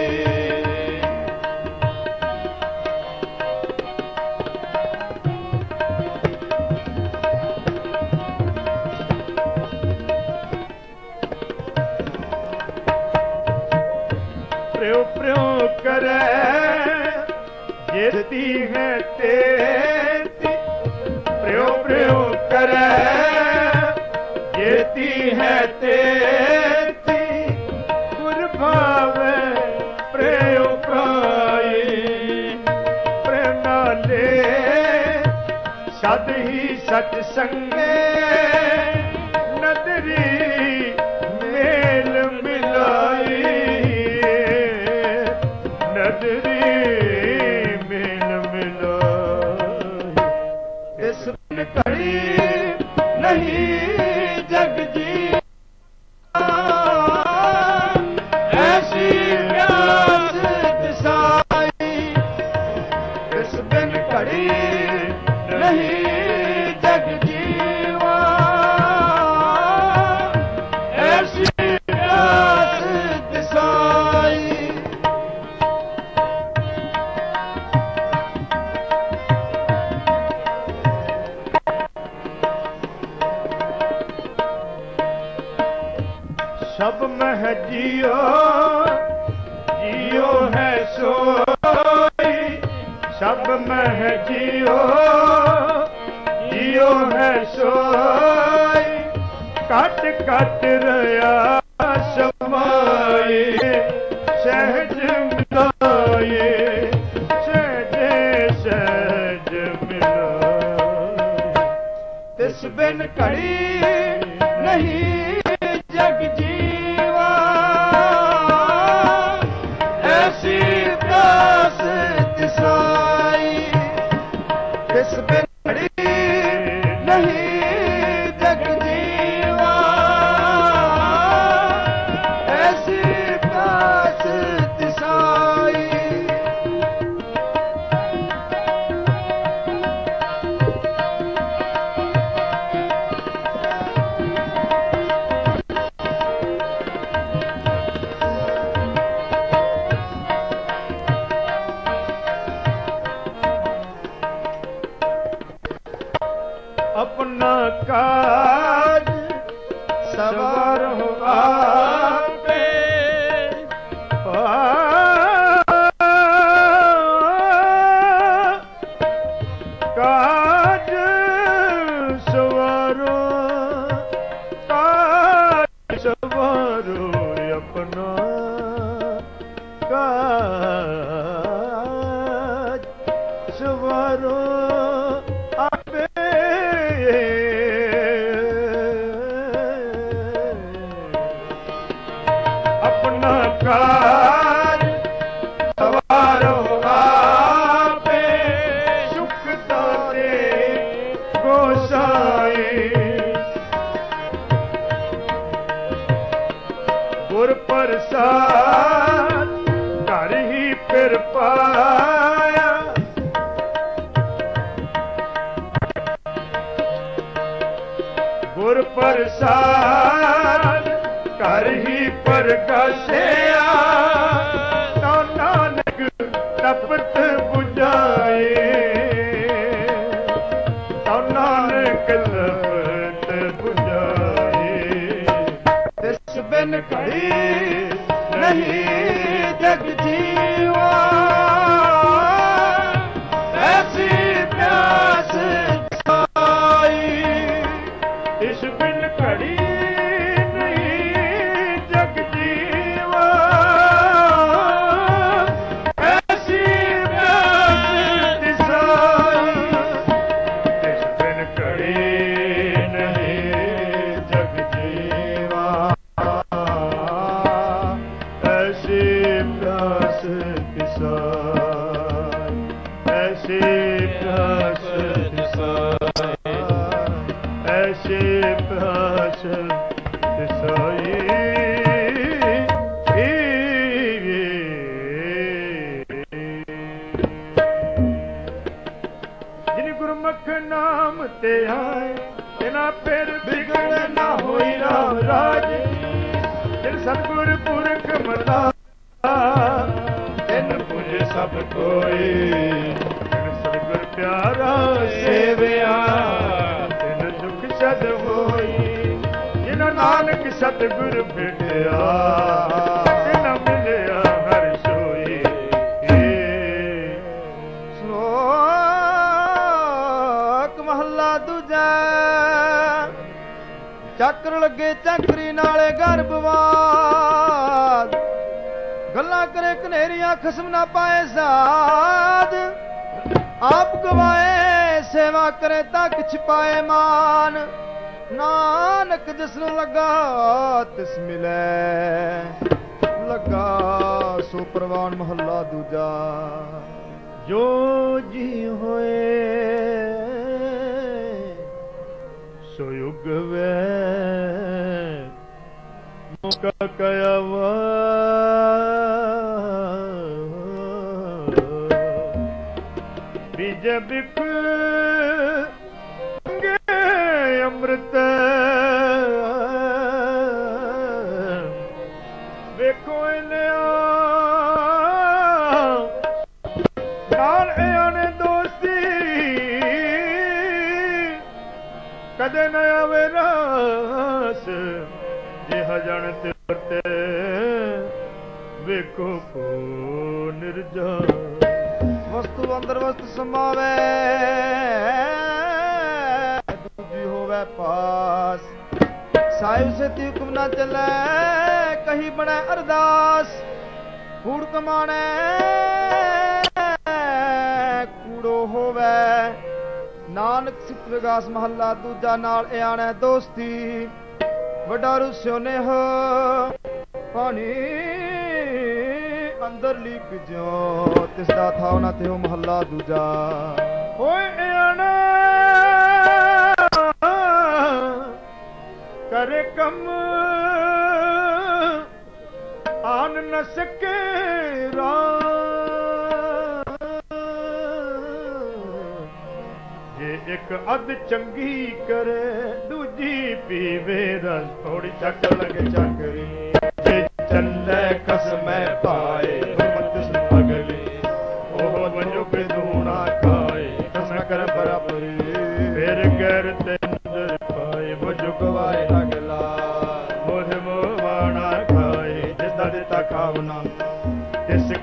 प्यो प्यो करे जेती है तेती प्यो प्यो करे जेती है तेती गुर भावे प्यो पाए प्रेम नाले सद ही सच संगे नदरी मेल मिलाई नदरी मेल मिलाई इस घड़ी नहीं जग जीवा ऐसी प्यास दिसाई इस बिन घड़ी नहीं जग जीवा ऐसी प्यास दिसाई सब मह जियो जियो है सोई सब मह जियो जियो है सोई कट कट रया समाए सहज मिलाए सहजे सहज मिलाए तिस बिन घड़ी नहीं जग जीवा ऐसी प्यास दिसाई तिस बिन अपना काज सवारो आपे काज सवारो काज सवारो अपना काज सवारो आपे अपना काज सवारो आपे सुख दाते गोसाई गुर प्रसाद घर ही फिर पाया गुर प्रसाद घर ही प्रकाशिया तो नानक तपत बुझाए तो नानक तपत बुझाए तिस बिन घड़ी नहीं जग जीवा ऐसी प्यास छाई इस बिन घड़ी नहीं जग जीवा ऐसी प्यास दिसाई इस बिन घड़ी नहीं जग जीवा ऐसी प्यास दिसाई ऐसी प्यास दिसाई ऐसी प्यास दिसाई जिन गुरमुख नाम ते आए तिना फिर बिगड़ ना होई राम राज जिन सतगुर पुरख मता तिन पुज सब कोई जिन सतगुर प्यारा सेविया तिन दुख सद होई जिन नानक सतगुर भेटिया तिन मिलिया हर सोई ਸ਼ਲੋਕ ਮਹੱਲਾ ਦੂਜਾ ਚੱਕਰ ਲੱਗੇ ਚੱਕਰੀ ਨਾਲੇ ਗਰਭਵਾਦ ਗੱਲਾਂ ਕਰੇ ਕਨੇਰੀਆਂ ਖਸਮ ਨਾ ਪਾਏ ਸਾਧ ਆਪ ਗਵਾਏ ਸੇਵਾ ਕਰੇ ਤਾਂ ਕਿਛ ਪਾਏ ਮਾਨ ਨਾਨਕ ਜਿਸ ਨੂੰ ਲੱਗਾ ਤਿਸ ਮਿਲੇ ਲੱਗਾ ਸੋ ਪ੍ਰਵਾਨ ਮਹੱਲਾ ਦੂਜਾ ਜੋ ਜੀ ਹੋਏ ਸੋ ਯੁਗ ਵੇ ਮੌਕਾ ਕਯਵਾ ਬੀਜ ਬਿਕ ਅੰਮ੍ਰਿਤ ਵੇਖੋ ਲਿਆ ਨਾਲ ਇਹਨਾਂ ਨੇ ਦੋਸਤੀ ਕਦੇ ਨਾ ਆਵੇ ਰਾਸ ਜੇ ਹਜਣ ਤੇ ਵੇਖੋ ਕੋ ਨਿਰਜਾ ਵਸਤੂ ਅੰਦਰ ਵਸਤ ਸਮਾਵੇ ਦੂਜੀ ਹੋਵੇ ਪਾਸ ਸਾਹਿਬ ਸਤੀ ਹੁਕਮ ਨਾ ਚੱਲੇ ਕਹੀ ਬਣਾ ਅਰਦਾਸ ਕੂੜ ਕਮਾਣੇ ਕੂੜੋ ਹੋਵੇ ਨਾਨਕ ਸਿੱਖ ਵਿਗਾਸ ਮਹੱਲਾ ਦੂਜਾ ਨਾਲ ਇਆਣੈ ਦੋਸਤੀ ਵੱਡਾ ਰੁਸਿਓਨੇ ਹੋ ਪਾਣੀ ਅੰਦਰ ਲੀਕ ਜੋ ਤਿਸ ਦਾ ਥਾਉ ਨਾ ਤੇ ਉਹ ਮਹੱਲਾ ਦੂਜਾ ਓਏ ਇਆਣਾ करे कम आन न सके जे एक अध चंगी करे दूजी पीवे रस थोड़ी चक लगे चकरी जे चले कसमै पाए मत अगली ओह वंजो पे धूना खाए कसम कर बराबरी फिर गैर ते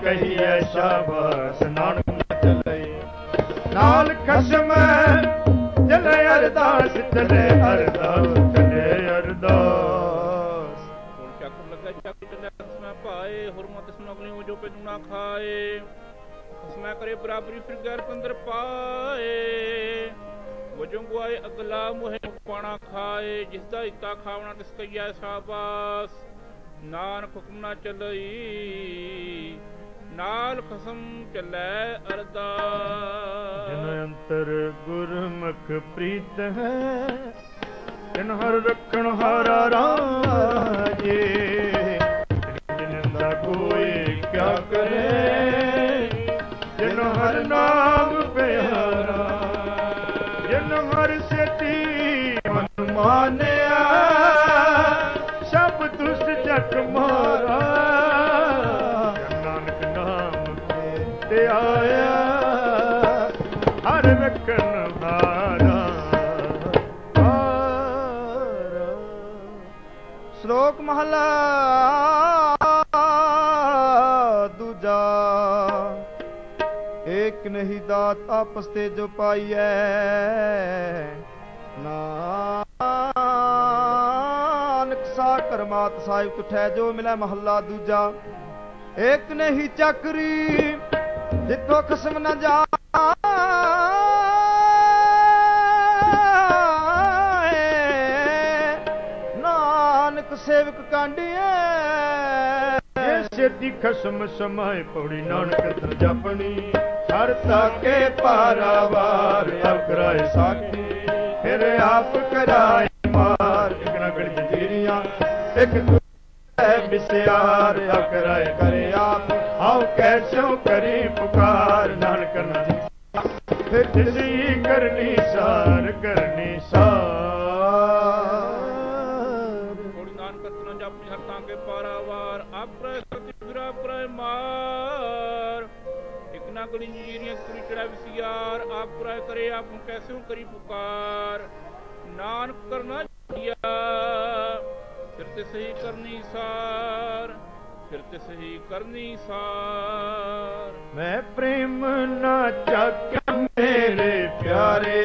ਕਹੀਐ ਸ਼ਾਬਾਸ਼ ਨਾਨਕ ਨਾ ਚਲੇ ਨਾਲ ਖਸਮ ਚਲੇ ਅਰਦਾਸ ਚਲੇ ਅਰਦਾਸ ਚਲੇ ਅਰਦਾਸ ਹੁਣ ਚੱਕ ਲੱਗਾ ਚੱਕ ਚੱਲੇ ਖਸਮੈ ਪਾਏ ਹੁਰਮਤ ਸਮਗਲੀ ਜੋ ਪੈ ਨਾ ਖਾਏ ਖਸਮੈ ਕਰੇ ਬਰਾਬਰੀ ਫਿਰ ਗੈਰ ਕੰਦਰ ਪਾਏ ਵਜੋਂ ਗੁਆਏ ਅਗਲਾ ਮੋਹਿ ਪਾਣਾ ਖਾਏ ਜਿਸ ਦਾ ਹਿੱਤਾ ਖਾਵਣਾ ਤਿਸ ਕਈਐ ਸ਼ਾਬਾਸ ਨਾਨਕ ਹੁਕਮ ਨਾ ਚੱਲਈ ਨਾਲ ਖਸਮ ਚੱਲੈ ਅਰਦਾਸ ਜਿਨ ਅੰਤਰ ਗੁਰਮੁਖ ਪ੍ਰੀਤ ਹੈ ਜਿਨ ਹਰ ਰੱਖਣ ਹਾਰਾ ਰਾਜੇ ਜਿਨ ਦਾ ਕੋਈ ਕਿਆ ਕਰੇ ਜਿਨ ਹਰ ਨਾਮ ਪਿਆਰਾ ਜਿਨ ਹਰ ਸੇਤੀ ਮਨ ਮਾਨਿਆ ਸਭ ਦੁਸ਼ਟ ਜਗ ਮਾਰਾ ਨਾਨਕ ਨਾਮ ਤੇ ਆਇਆ ਹਰ ਰੱਖਣ ਹਾਰਾ ਸ਼ਲੋਕ ਮਹਲਾ ਦੂਜਾ ਏਕ ਨਹੀਂ ਦਾਤ ਆਪਸ ਤੇ ਜੋ ਪਾਈਐ ਨਾਨਕ ਸਾ ਕਰਮਾਤ ਸਾਹਿਬ ਤੁਠੈ ਜੋ ਮਿਲੈ ਮਹੱਲਾ ਦੂਜਾ ਏਕ ਨਹੀਂ ਚੱਕਰੀ ਜਿੱਥੋਂ ਖਸਮ ਨਾ ਜਾਏ ਨਾਨਕ ਸੇਵਕ ਕਾਂਡੀਐ ਛੇਤੀ ਖਸਮ ਸਮਾਏ ਪੌੜੀ ਨਾਨਕ ਦਰ ਜਪਣੀ ਹਰ ਤਾਕੇ ਪਾਰਾਵਾਰ ਆਪ ਕਰਾਏ ਸਾਖੀ ਫਿਰ ਆਪ ਕਰਾਏ ਮਾਰ ਇੱਕ ਨਗੜ ਜੀਰੀਆਂ ਇੱਕ ਹੈ ਬਿਸਿਆਰ ਆਪ ਕਰਾਏ ਕਰੇ ਆਪ ਆਉ ਕੈਸੋਂ ਕਰੀ ਪੁਕਾਰ ਨਾਨਕ ਨਾ ਫਿਰ ਜਿਸੀ ਕਰਨੀ ਸਾਰ ਕਰਨੀ ਸਾਰ ਨਾਨਕ ਤਨ ਜਪਿ ਹਰ ਤਾਕੇ ਪਾਰਾਵਾਰ ਆਪਰੇ ਸਤਿ ਫਿਰਾ ਪਰੇ ਮਾਰ ਇਕ ਨਾ ਗੜੀ ਜੀਰੀਆਂ ਕੁੜੀ ਚੜਾ ਵਿਸਿਆਰ ਆਪਰੇ ਕਰੇ ਆਪ ਨੂੰ ਕੈਸੇ ਕਰੀ ਪੁਕਾਰ ਨਾਨਕ ਕਰਨਾ ਜੀਆ ਫਿਰ ਤੇ ਸਹੀ ਕਰਨੀ ਸਾਰ ਫਿਰ ਤੇ ਸਹੀ ਕਰਨੀ ਸਾਰ ਮੈਂ ਪ੍ਰੇਮ ਨਾ ਚੱਕਿਆ ਮੇਰੇ ਪਿਆਰੇ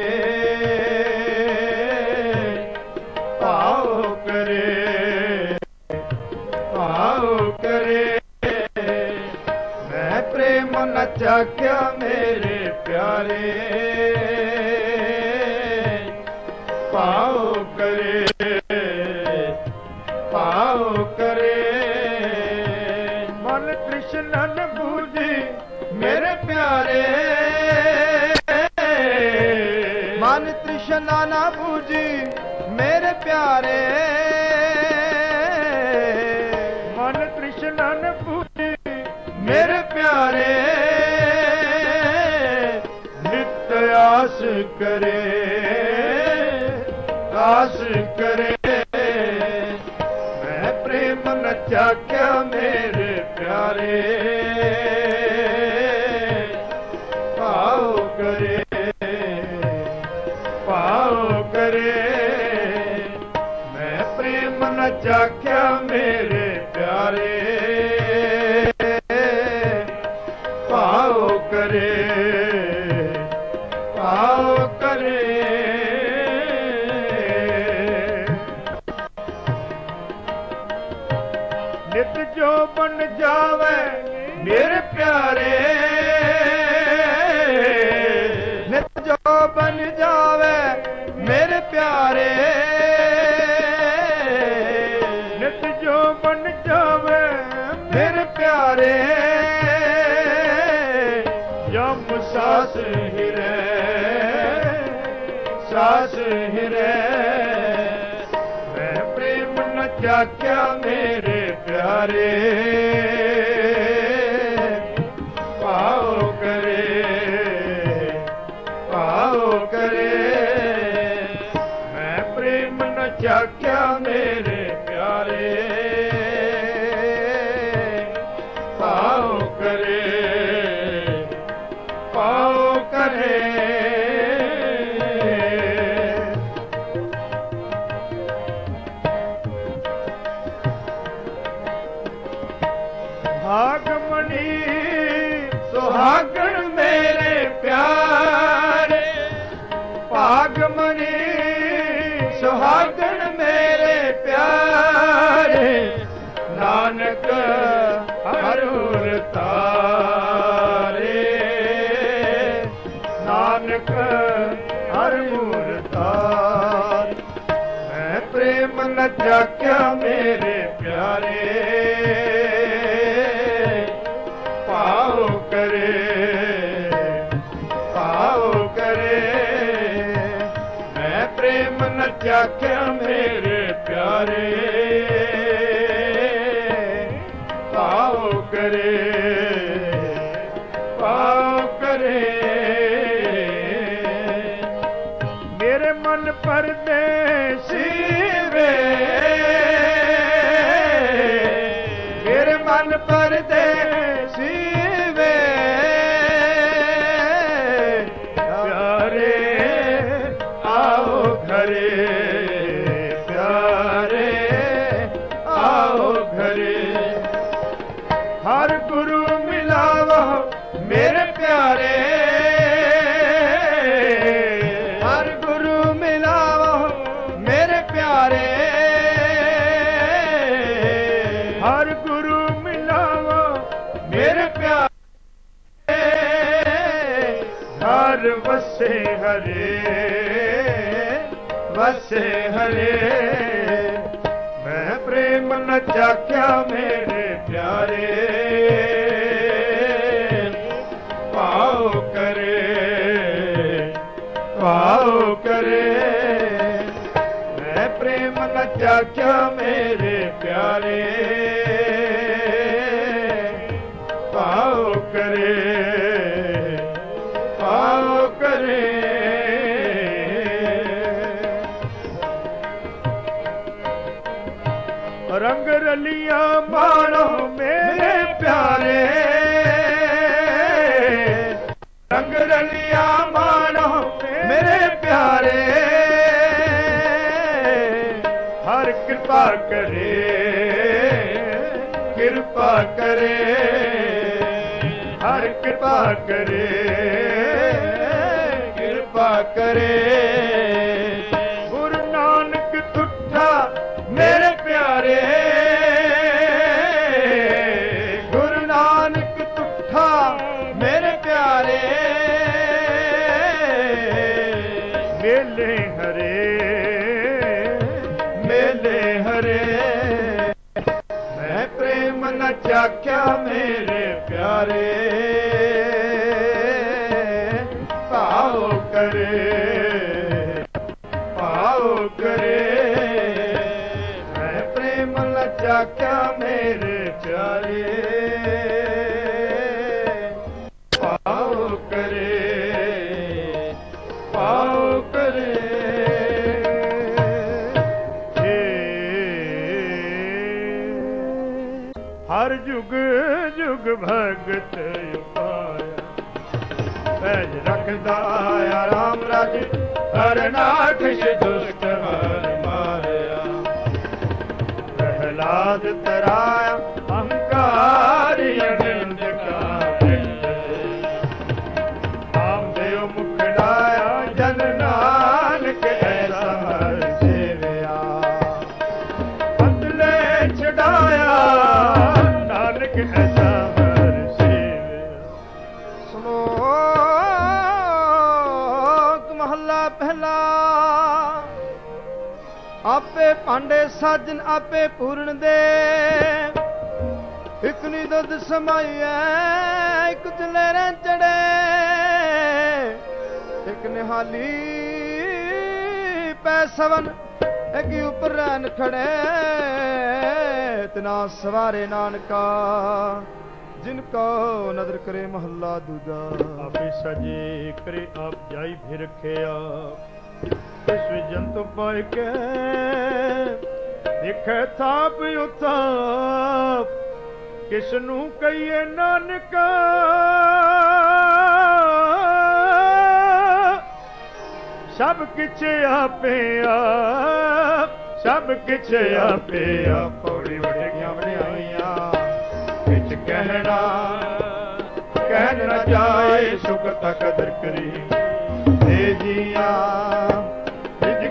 ਭਾਉ ਕਰੇ ਭਾਉ ਕਰੇ ਮੈਂ ਪ੍ਰੇਮ ਨਾ ਚੱਕਿਆ ਮੇਰੇ ਪਿਆਰੇ ਭਾਉ ਕਰੇ ਭਾਉ ਕਰੇ ਮਨ ਤ੍ਰਿਸ਼ਨਾ ਨ ਬੂਝੀ ਮੇਰੇ ਪਿਆਰੇ ਮਨ ਤ੍ਰਿਸ਼ਨਾ ਨਾ ਬੂਝੀ ਮੇਰੇ ਪਿਆਰੇ ਮਨ ਤ੍ਰਿਸ਼ਨਾ ਨ ਬੂਝੀ ਮੇਰੇ ਪਿਆਰੇ ਨਿਤ ਆਸ ਕਰੇ ਆਸ ਕਰੇ ਮੈਂ ਪ੍ਰੇਮ ਨ ਚੱਕਿਆ ਮੇਰੇ ਪਿਆਰੇ ਭਾਉ ਕਰੇ ਭਾਉ ਕਰੇ ਮੈਂ ਪ੍ਰੇਮ ਨ ਚੱਕਿਆ ਮੇਰੇ ਪਿਆਰੇ ਭਾਉ ਕਰੇ ਭਾਉ ਕਰੇ ਨਿਤ ਜੋ ਬਣ ਜਾਵੇ ਮੇਰੇ ਪਿਆਰੇ ਨਿਤ ਜੋ ਬਨ ਜਾਵੇ ਮੇਰੇ ਪਿਆਰੇ ਨਿਤ ਜੋ ਬਣ ਜਾਵੇ ਮੇਰੇ ਪਿਆਰੇ ਜਮ ਸਾਸ ਹਿਰੇ ਸਾਸ ਹਿਰੇ ਮੈਂ ਪ੍ਰੇਮ ਨ ਚੱਕਿਆ ਮੇਰੇ ਪਿਆਰੇ ਭਾਉ ਕਰੇ ਭਾਉ ਕਰੇ ਮੈਂ ਪ੍ਰੇਮ ਨ ਚੱਕਿਆ ਮੇਰੇ ਪਿਆਰੇ ਭਾਉ ਕਰੇ ਭਾਉ ਕਰੇ ਭਾਗਮਣੀ ਮਣੀ ਸੁਹਾਗਣ ਮੇਰੇ ਪਿਆਰੇ ਨਾਨਕ ਹਰੂਰ ਤਾਰੇ ਨਾਨਕ ਹਰੂਰ ਤਾਰੇ ਮੈਂ ਪ੍ਰੇਮ ਨ ਜਾਕਿਆ ਮੇਰੇ ਪਿਆਰੇ ਪਾਉ ਕਰੇ ਮੈਂ ਪ੍ਰੇਮ ਨ ਜਾਕਿਆ ਮੇਰੇ ਪਿਆਰੇ ਪਾਉ ਕਰੇ ਮੇਰੇ ਮਨ ਪਰਦੇਸੀ ਵੇ ਮੇਰੇ ਮਨ ਪਰਦੇਸੀ ਵੇ ਪਿਆਰੇ ਆਓ ਘਰੇ ਪਿਆਰੇ ਆਓ ਘਰੇ ਹਰ ਗੁਰੂ ਮਿਲਾਵੋ ਮੇਰੇ ਪਿਆਰੇ ਹਰ ਗੁਰੂ ਮਿਲਾਵੋ ਮੇਰੇ ਪਿਆਰੇ ਹਰ ਗੁਰੂ ਮਿਲਾਵੋ ਮੇਰੇ ਪਿਆਰੇ ਘਰ ਵਸੇ ਹਰੇ ਮੈਂ ਪ੍ਰੇਮ ਨ ਜਾਕਿਆ ਮੇਰੇ ਪਿਆਰੇ ਪਾਉ ਕਰੇ ਮੈਂ ਪ੍ਰੇਮ ਨ ਜਾਕਿਆ ਮੇਰੇ ਪਿਆਰੇ ਪਾਉ ਕਰੇ ਰੰਗ ਰਲੀਆਂ ਮਾਣੋ ਮੇਰੇ ਪਿਆਰੇ ਰੰਗ ਰਲੀਆਂ ਮਾਣੋ ਮੇਰੇ ਪਿਆਰੇ ਹਰ ਕਿਰਪਾ ਕਰੇ ਹਰ ਕਿਰਪਾ ਕਰੇ ਗੁਰੂ ਨਾਨਕ ਤੁਠਾ ਮੇਰੇ ਪਿਆਰੇ ਗੁਰੂ ਨਾਨਕ ਤੁਠਾ ਮੇਰੇ ਪਿਆਰੇ ਮੇਲੇ ਹਰੇ ਮੈਂ ਪ੍ਰੇਮ ਨ ਜਾਕਿਆ ਮੇਰੇ ਪਿਆਰੇ ਪਾਉ ਕਰੇ ਮੈਂ ਪ੍ਰੇਮ ਨ ਜਾਕਿਆ ਮੇਰੇ ਪਿਆਰੇ ਪਾਉ ਕਰੇ ਹਰ ਜੁਗ ਜੁਗ ਭਗਤ ਉਪਾਇਆ ਪੈਜ ਰੱਖਦਾ ਆਇਆ ਰਾਮ ਰਾਜੇ ਹਰ ਨਾਖਸ਼ ਦੁਸ਼ਟ ਹਰ ਮਾਰਿਆ ਪ੍ਰਹਲਾਦ ਤਰਾਇਆ ਅਹੰਕਾਰੀ ਅਨੰਦ ਕਾ ਨਾਮਦੇਵ ਮੁਖ ਡਾਇਆ ਜਨ ਨਾਨਕ ਐਸਾ ਹਰ ਸੇਵਿਆ ਬੰਦਲੇ ਛਡਾਇਆ ਨਾਨਕ ਐਸਾ ਹਰ ਸੇਵਿਆ। ਸ਼ਲੋਕ ਮਹੱਲਾ ਪਹਿਲਾ। ਆਪੇ ਭਾਂਡੇ ਸਾਜਨ ਆਪੇ ਪੂਰਨ ਦੇ ਇਕ ਨੀ ਦੁੱਧ ਸਮਾਈਐ ਇਕ ਚਲੇਰੇ ਚੜੇ ਇਕ ਨਿਹਾਲੀ ਪੈ ਸਵਨ ਇੱਕ ਉਪਰ ਰਹਿਣ ਖੜੇ ਇਤਨਾ ਸਵਾਰੇ ਨਾਨਕਾ जिन को नदर करे महला दूजा आपे सजे करे आप जाई भी रखे आप इस जंतु पाए के दिखे थाप उताप किसनू कहिए नानका सब किछ आपे आप सब किछ आपे आप पौड़ी वड्डियां वड्डियां कहना कहन न जाए सुख तक कदर करी दे जिया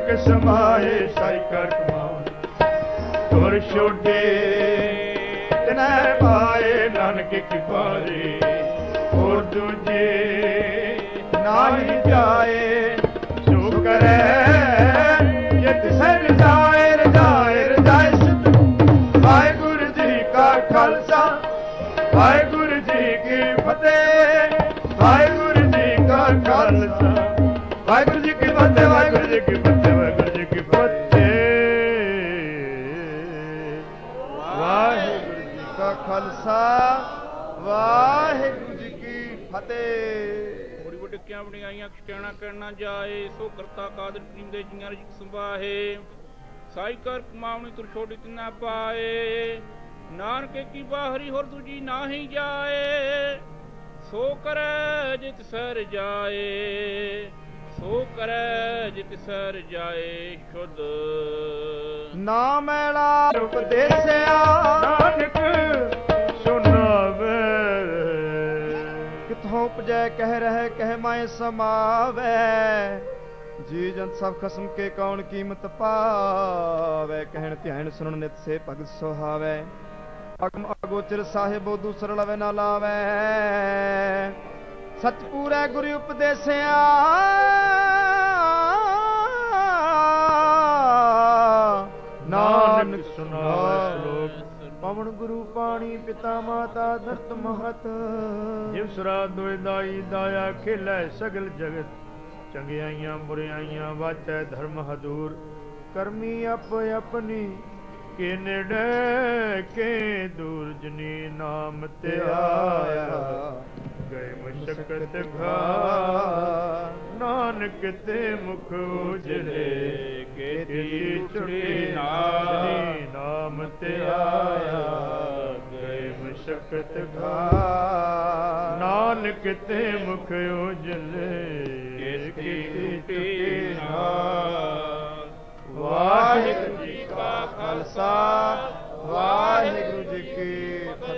ਨਾਨਕ ਸਮਾਏ ਸਾਈ ਕਰ ਕਮਾਉ ਤੁਰ ਛੋਡੇ ਤਨੈ ਪਾਏ ਨਾਨਕ ਕੀ ਪਾਰੇ ਹੋਰ ਦੂਜੇ ਨਾਹੀ ਜਾਏ ਸੋ ਕਰੈ ਜਿਤ ਸਰ ਜਾਏ ਰਜਾਏ ਰਜਾਏ ਸਿਧ ਵਾਹਿਗੁਰੂ ਜੀ ਕਾ ਖਾਲਸਾ ਵਾਹਿਗੁਰੂ ਜੀ ਕੀ ਫਤਿਹ ਵਾਹਿਗੁਰੂ ਜੀ ਕਾ ਖਾਲਸਾ ਵਾਹਿਗੁਰੂ ਜੀ ਕੀ ਫਤਿਹ ਵਾਹਿਗੁਰੂ ਜੀ ਕੀ ਫਤਿਹ ਵਾਹਿਗੁਰੂ ਜੀ ਕੀ ਫਤਿਹ ਵਾਹਿਗੁਰੂ ਜੀ ਕਾ ਖਾਲਸਾ ਵਾਹਿਗੁਰੂ ਜੀ ਕੀ ਫਤਿਹ। ਬੜੀ ਵੱਡੀ ਕਿਆ ਬਣਾਈਆਂ ਕਹਿਣਾ ਕਹਿਣਾ ਜਾਏ ਸੋ ਕਰਤਾ ਕਾਦਰ ਜਿੰਦੇ ਜੀਆਂ ਰਿਜਕ ਸੰਭਾਹੇ ਸਾਈ ਕਰ ਕਮਾਉਣੀ ਤੁਰ ਛੋੜੀ ਤਿਨਾ ਪਾਏ ਨਾਨਕੇ ਕੀ ਬਾਹਰੀ ਹੋਰ ਦੂਜੀ ਨਾਹੀ ਜਾਏ ਸੋ ਕਰੈ ਜਿਤ ਸਰ ਜਾਏ ਸੋ ਕਰੈ ਜਿਤ ਸਰ ਜਾਏ ਸ਼ੁੱਧ ਨਾ ਮੈਲਾ ਉਪਦੇਸਿਆ ਨਾਨਕ ਸੁਣਾਵੇ ਕਿਥੋਂ ਉਪਜੈ ਕਹਿ ਰਹਿ ਕਹਿ ਮਾਏ ਸਮਾਵੈ ਜੀ ਜੰਤ ਸਭ ਖਸਮ ਕੇ ਕੌਣ ਕੀਮਤ ਪਾਵੈ ਕਹਿਣ ਧਿਆਨ ਸੁਣਨ ਨਿਤ ਸੇ ਭਗਤ ਸੁਹਾਵੈ ਅਗਮ ਅਗੋਚਰ ਸਾਹਿਬੋ ਦੂਸਰ ਲਵੇ ਨਾ ਲਾਵੈ ਸਚ ਪੂਰੈ ਗੁਰੂ ਉਪਦੇਸਿਆ ਨਾਨਕ ਸੁਣਾਵੇ ਸ਼ਲੋਕ ਪਵਨ ਗੁਰੂ ਪਾਣੀ ਪਿਤਾ ਮਾਤਾ ਧਰਤ ਮਹਤ ਜਿਵ ਸੁਰਾ ਦੋਇ ਦਾਈ ਦਾਇਆ ਖੇਲੇ ਸਗਲ ਜਗਤ ਚੰਗਿਆਈਆਂ ਬੁਰਿਆਈਆਂ ਵਾਚੈ ਧਰਮ ਹਦੂਰ ਕਰਮੀ ਆਪ ਆਪਣੀ ਕੇ ਨੇੜੇ ਕੇ ਦੂਰ ਜਨੀ ਨਾਮ ਤੇ ਆਇਆ ਗਏ ਮਸ਼ਕਤ ਘਾ ਨਾਨਕ ਤੇ ਮੁਖ ਉਜਲੇ ਕੀਤੀ ਛੁਟੀ ਨਾਮ ਤੇ ਆਇਆ ਗਏ ਮਸ਼ਕਤ ਘਾ ਨਾਨਕ ਤੇ ਮੁਖ ਉਜਲੇ ਕੀਤੀ ਛੁਟੀ ਵਾਹਿਗੁਰੂ ਜੀ ਕਾ ਖਾਲਸਾ ਵਾਹਿਗੁਰੂ ਜੀ ਕੀ